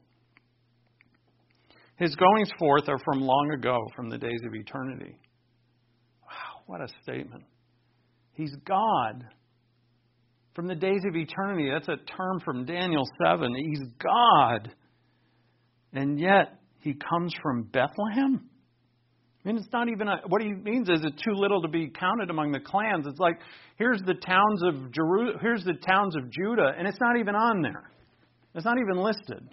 His goings forth are from long ago, from the days of eternity. Wow, what a statement. He's God. From the days of eternity, that's a term from Daniel seven. He's God. And yet, he comes from Bethlehem? I mean, it's not even, a, what he means is it's too little to be counted among the clans. It's like, here's the towns of Jeru- here's the towns of Judah, and it's not even on there. It's not even listed.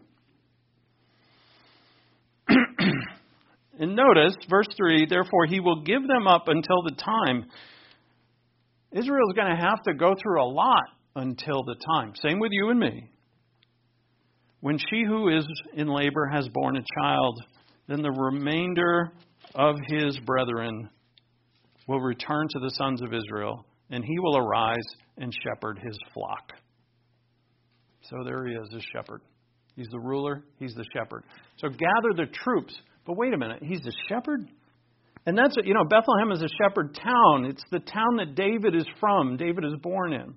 And notice, verse three, therefore he will give them up until the time. Israel's going to have to go through a lot until the time. Same with you and me. When she who is in labor has borne a child, then the remainder of his brethren will return to the sons of Israel, and he will arise and shepherd his flock. So there he is, the shepherd. He's the ruler, he's the shepherd. So gather the troops. But wait a minute, he's the shepherd? And that's, you know, Bethlehem is a shepherd town. It's the town that David is from, David is born in.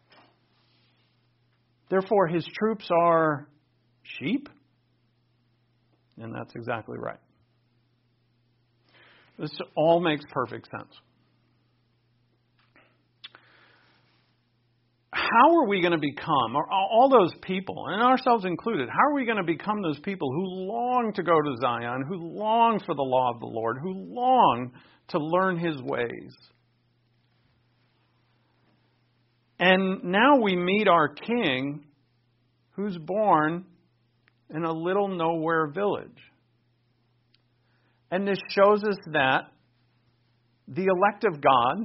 Therefore, his troops are sheep? And that's exactly right. This all makes perfect sense. How are we going to become, or all those people, and ourselves included, how are we going to become those people who long to go to Zion, who long for the law of the Lord, who long to learn his ways? And now we meet our king who's born in a little nowhere village. And this shows us that the elect of God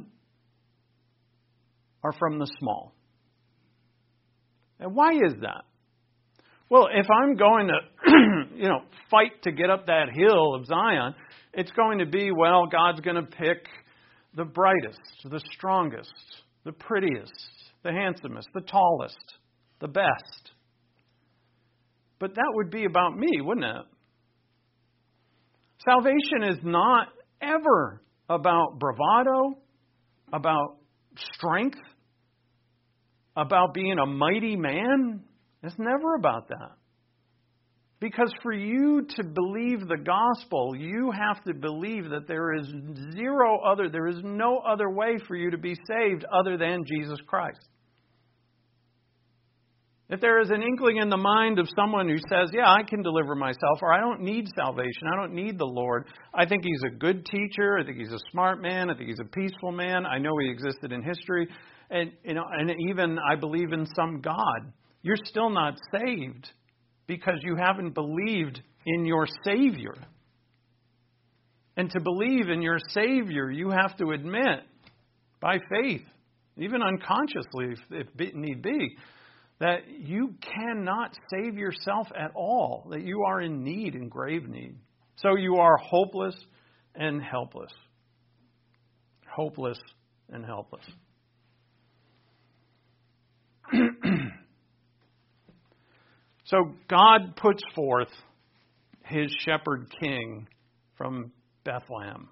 are from the small. And why is that? Well, if I'm going to, you know, fight to get up that hill of Zion, it's going to be, well, God's going to pick the brightest, the strongest, the prettiest, the handsomest, the tallest, the best. But that would be about me, wouldn't it? Salvation is not ever about bravado, about strength, about being a mighty man. It's never about that. Because for you to believe the gospel, you have to believe that there is zero other, there is no other way for you to be saved other than Jesus Christ. If there is an inkling in the mind of someone who says, yeah, I can deliver myself, or I don't need salvation, I don't need the Lord, I think he's a good teacher, I think he's a smart man, I think he's a peaceful man, I know he existed in history, and you know, and even I believe in some God, you're still not saved because you haven't believed in your Savior. And to believe in your Savior, you have to admit by faith, even unconsciously if, if need be, that you cannot save yourself at all, that you are in need, in grave need. So you are hopeless and helpless. Hopeless and helpless. So God puts forth his shepherd king from Bethlehem.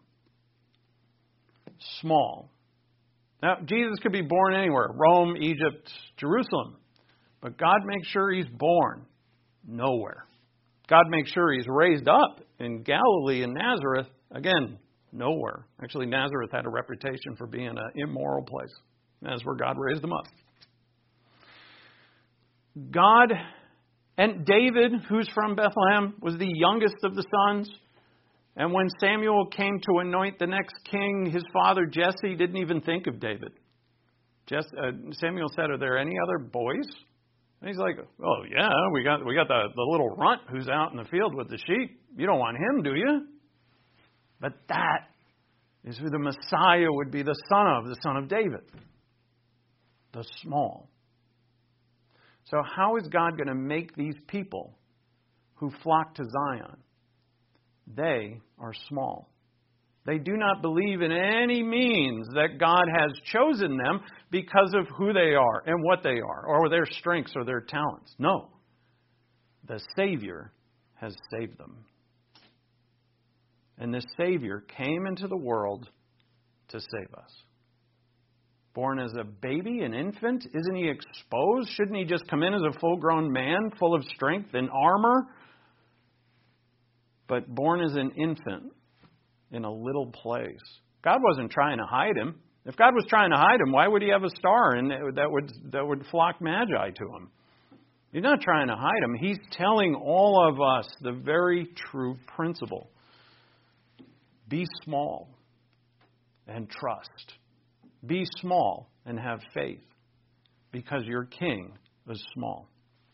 Small. Now, Jesus could be born anywhere. Rome, Egypt, Jerusalem. But God makes sure he's born nowhere. God makes sure he's raised up in Galilee and Nazareth. Again, nowhere. Actually, Nazareth had a reputation for being an immoral place. That's where God raised him up. God, and David, who's from Bethlehem, was the youngest of the sons. And when Samuel came to anoint the next king, his father Jesse didn't even think of David. Jesse, uh, Samuel said, "Are there any other boys?" And he's like, "Oh yeah, we got we got the, the little runt who's out in the field with the sheep. You don't want him, do you?" But that is who the Messiah would be, the son of, the son of David. The small. So how is God going to make these people who flock to Zion? They are small. They do not believe in any means that God has chosen them because of who they are and what they are, or their strengths or their talents. No. The Savior has saved them. And this Savior came into the world to save us. Born as a baby, an infant, isn't he exposed? Shouldn't he just come in as a full-grown man, full of strength and armor? But born as an infant in a little place. God wasn't trying to hide him. If God was trying to hide him, why would he have a star and that would that would flock magi to him? He's not trying to hide him. He's telling all of us the very true principle. Be small and trust. Be small and have faith, because your king is small.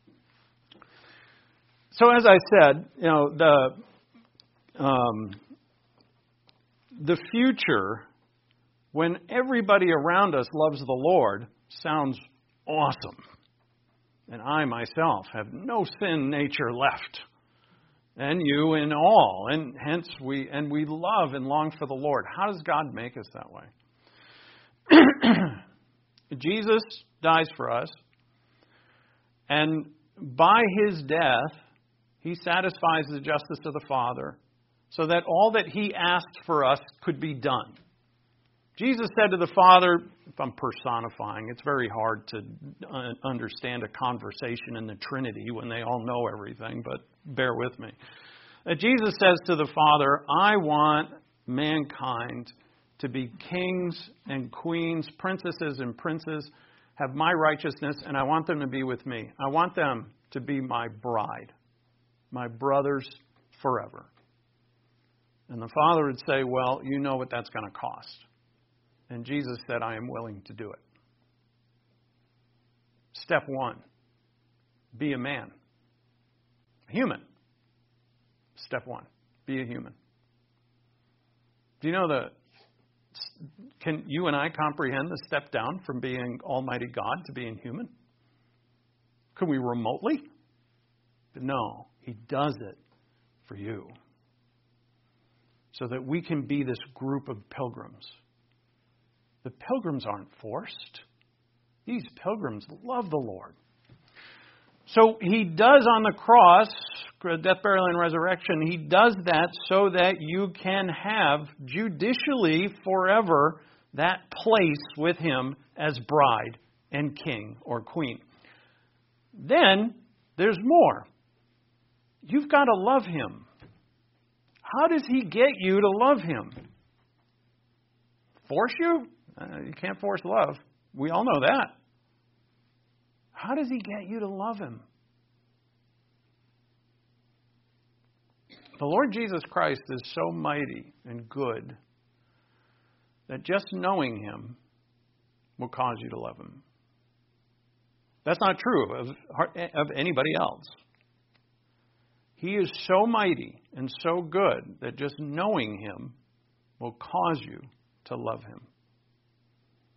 So as I said, you know, the um, the future, when everybody around us loves the Lord, sounds awesome. And I myself have no sin nature left. And you and all. And hence we and we love and long for the Lord. How does God make us that way? Jesus dies for us. And by his death, he satisfies the justice of the Father, so that all that he asked for us could be done. Jesus said to the Father, if I'm personifying, it's very hard to understand a conversation in the Trinity when they all know everything, but bear with me. Uh, Jesus says to the Father, I want mankind to be kings and queens, princesses and princes, have my righteousness, and I want them to be with me. I want them to be my bride, my brothers forever. And the Father would say, well, you know what that's going to cost. And Jesus said, I am willing to do it. Step one, be a man. Human. Step one, be a human. Do you know the, can you and I comprehend the step down from being Almighty God to being human? Could we remotely? But no, he does it for you. So that we can be this group of pilgrims. The pilgrims aren't forced. These pilgrims love the Lord. So he does on the cross, death, burial, and resurrection, he does that so that you can have judicially forever that place with him as bride and king or queen. Then there's more. You've got to love him. How does he get you to love him? Force you? Uh, you can't force love. We all know that. How does he get you to love him? The Lord Jesus Christ is so mighty and good that just knowing him will cause you to love him. That's not true of, of anybody else. He is so mighty and so good that just knowing him will cause you to love him.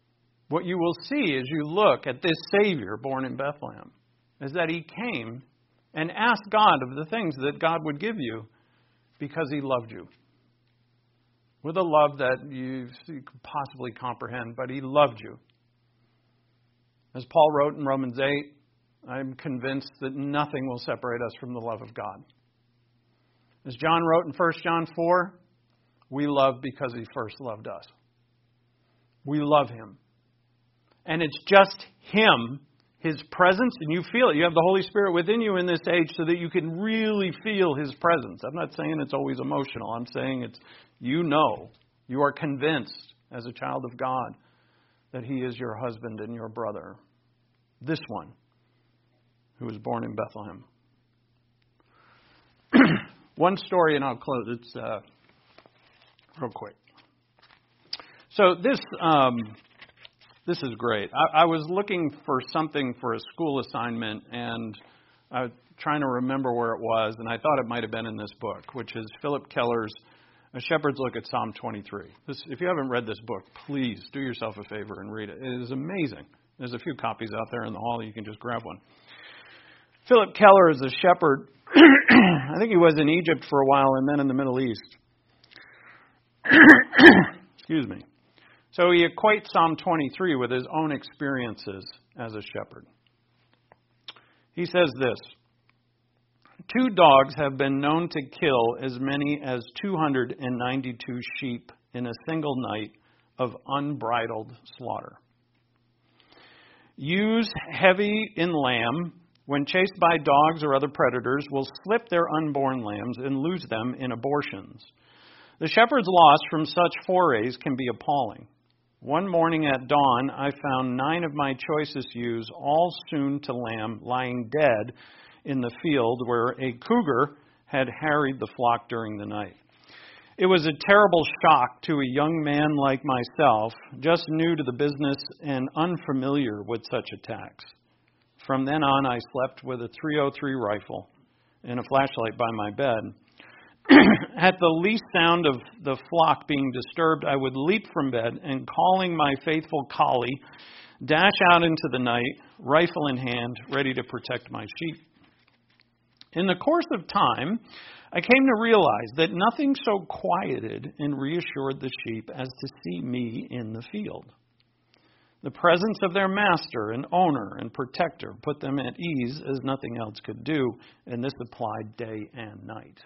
What you will see as you look at this Savior born in Bethlehem is that he came and asked God of the things that God would give you because he loved you. With a love that you could possibly comprehend, but he loved you. As Paul wrote in Romans eight, I'm convinced that nothing will separate us from the love of God. As John wrote in First John four, we love because he first loved us. We love him. And it's just him, his presence, and you feel it. You have the Holy Spirit within you in this age so that you can really feel his presence. I'm not saying it's always emotional. I'm saying it's, you know, you are convinced as a child of God that he is your husband and your brother. This one who was born in Bethlehem. One story and I'll close. It's uh, real quick. So this um, this is great. I, I was looking for something for a school assignment, and I was trying to remember where it was, and I thought it might have been in this book, which is Philip Keller's A Shepherd's Look at Psalm twenty-tee. This, if you haven't read this book, please do yourself a favor and read it. It is amazing. There's a few copies out there in the hall. You can just grab one. Philip Keller is a shepherd. I think he was in Egypt for a while and then in the Middle East. Excuse me. So he equates Psalm twenty-three with his own experiences as a shepherd. He says this: two dogs have been known to kill as many as two hundred ninety-two sheep in a single night of unbridled slaughter. Ewes heavy in lamb, when chased by dogs or other predators, will slip their unborn lambs and lose them in abortions. The shepherd's loss from such forays can be appalling. One morning at dawn, I found nine of my choicest ewes, all soon to lamb, lying dead in the field where a cougar had harried the flock during the night. It was a terrible shock to a young man like myself, just new to the business and unfamiliar with such attacks. From then on, I slept with a three oh three rifle and a flashlight by my bed. At the least sound of the flock being disturbed, I would leap from bed and, calling my faithful collie, dash out into the night, rifle in hand, ready to protect my sheep. In the course of time, I came to realize that nothing so quieted and reassured the sheep as to see me in the field. The presence of their master and owner and protector put them at ease as nothing else could do, and this applied day and night.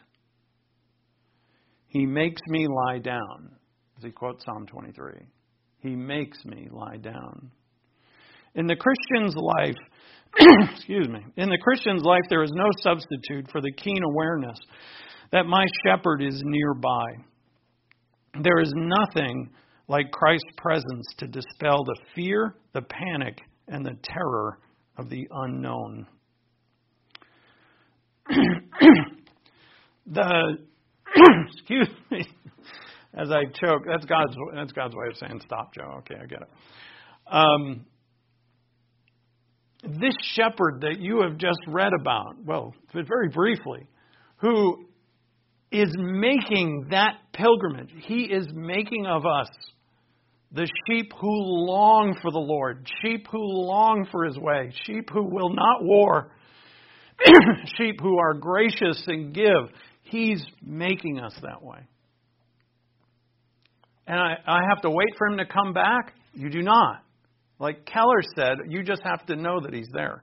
He makes me lie down, as he quotes Psalm twenty-three. He makes me lie down. In the Christian's life, excuse me, in the Christian's life, there is no substitute for the keen awareness that my shepherd is nearby. There is nothing like Christ's presence to dispel the fear, the panic, and the terror of the unknown. the excuse me, as I choke. That's God's. That's God's way of saying stop, Joe. Okay, I get it. Um, this shepherd that you have just read about, well, very briefly, who is making that pilgrimage. He is making of us the sheep who long for the Lord, sheep who long for his way, sheep who will not war, sheep who are gracious and give. He's making us that way. And I, I have to wait for him to come back? You do not. Like Keller said, you just have to know that he's there.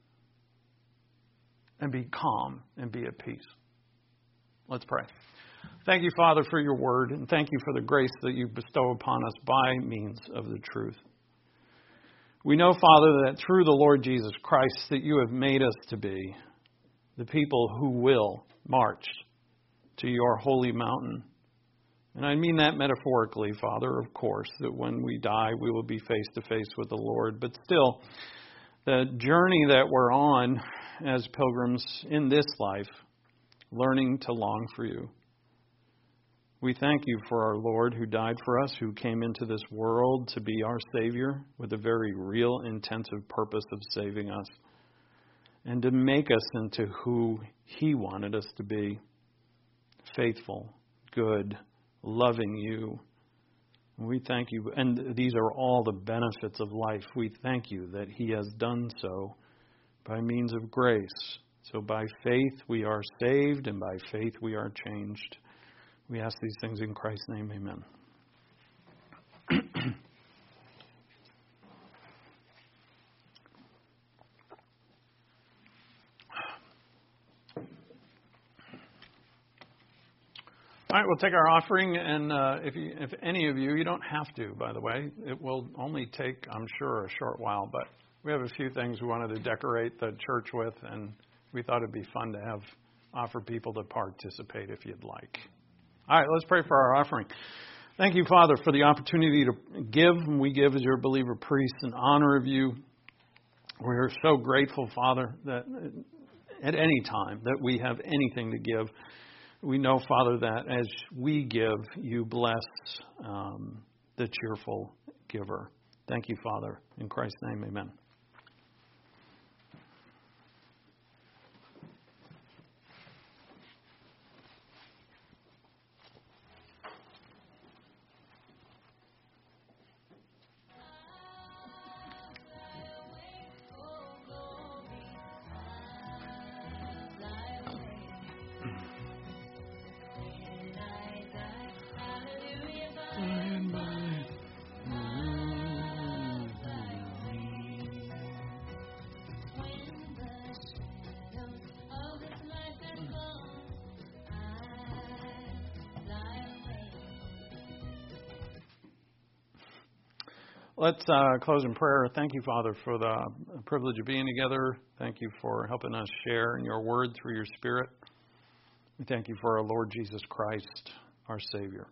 And be calm and be at peace. Let's pray. Thank you, Father, for your word, and thank you for the grace that you bestow upon us by means of the truth. We know, Father, that through the Lord Jesus Christ that you have made us to be the people who will march to your holy mountain. And I mean that metaphorically, Father, of course, that when we die, we will be face to face with the Lord. But still, the journey that we're on as pilgrims in this life, learning to long for you. We thank you for our Lord who died for us, who came into this world to be our Savior with a very real, intensive purpose of saving us and to make us into who he wanted us to be. Faithful, good, loving you, We thank you. And these are all the benefits of life. We thank you that He has done so by means of grace. So by faith we are saved, and by faith we are changed. We ask these things in Christ's name. Amen. All right, we'll take our offering, and uh, if you, if any of you, you don't have to, by the way. It will only take, I'm sure, a short while, but we have a few things we wanted to decorate the church with, and we thought it'd be fun to have offer people to participate if you'd like. All right, let's pray for our offering. Thank you, Father, for the opportunity to give. We give as your believer priests in honor of you. We're so grateful, Father, that at any time that we have anything to give, we know, Father, that as we give, you bless um, the cheerful giver. Thank you, Father. In Christ's name, amen. Let's uh, close in prayer. Thank you, Father, for the privilege of being together. Thank you for helping us share in your word through your Spirit. We thank you for our Lord Jesus Christ, our Savior.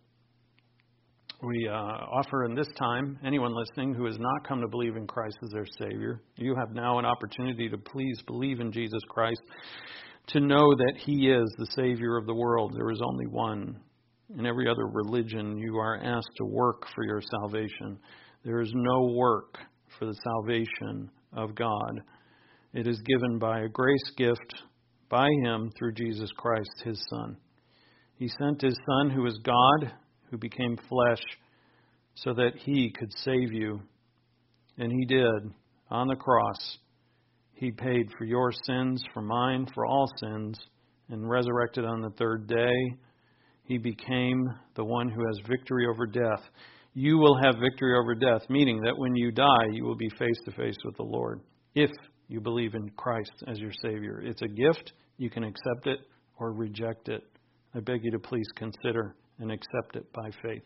We uh, offer in this time, anyone listening who has not come to believe in Christ as their Savior, you have now an opportunity to please believe in Jesus Christ, to know that He is the Savior of the world. There is only one. In every other religion, you are asked to work for your salvation. There is no work for the salvation of God. It is given by a grace gift by Him through Jesus Christ, His Son. He sent His Son, who is God, who became flesh, so that He could save you. And He did on the cross. He paid for your sins, for mine, for all sins, and resurrected on the third day. He became the one who has victory over death. You will have victory over death, meaning that when you die, you will be face to face with the Lord, if you believe in Christ as your Savior. It's a gift. You can accept it or reject it. I beg you to please consider and accept it by faith.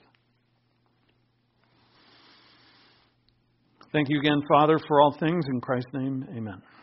Thank you again, Father, for all things. In Christ's name, amen.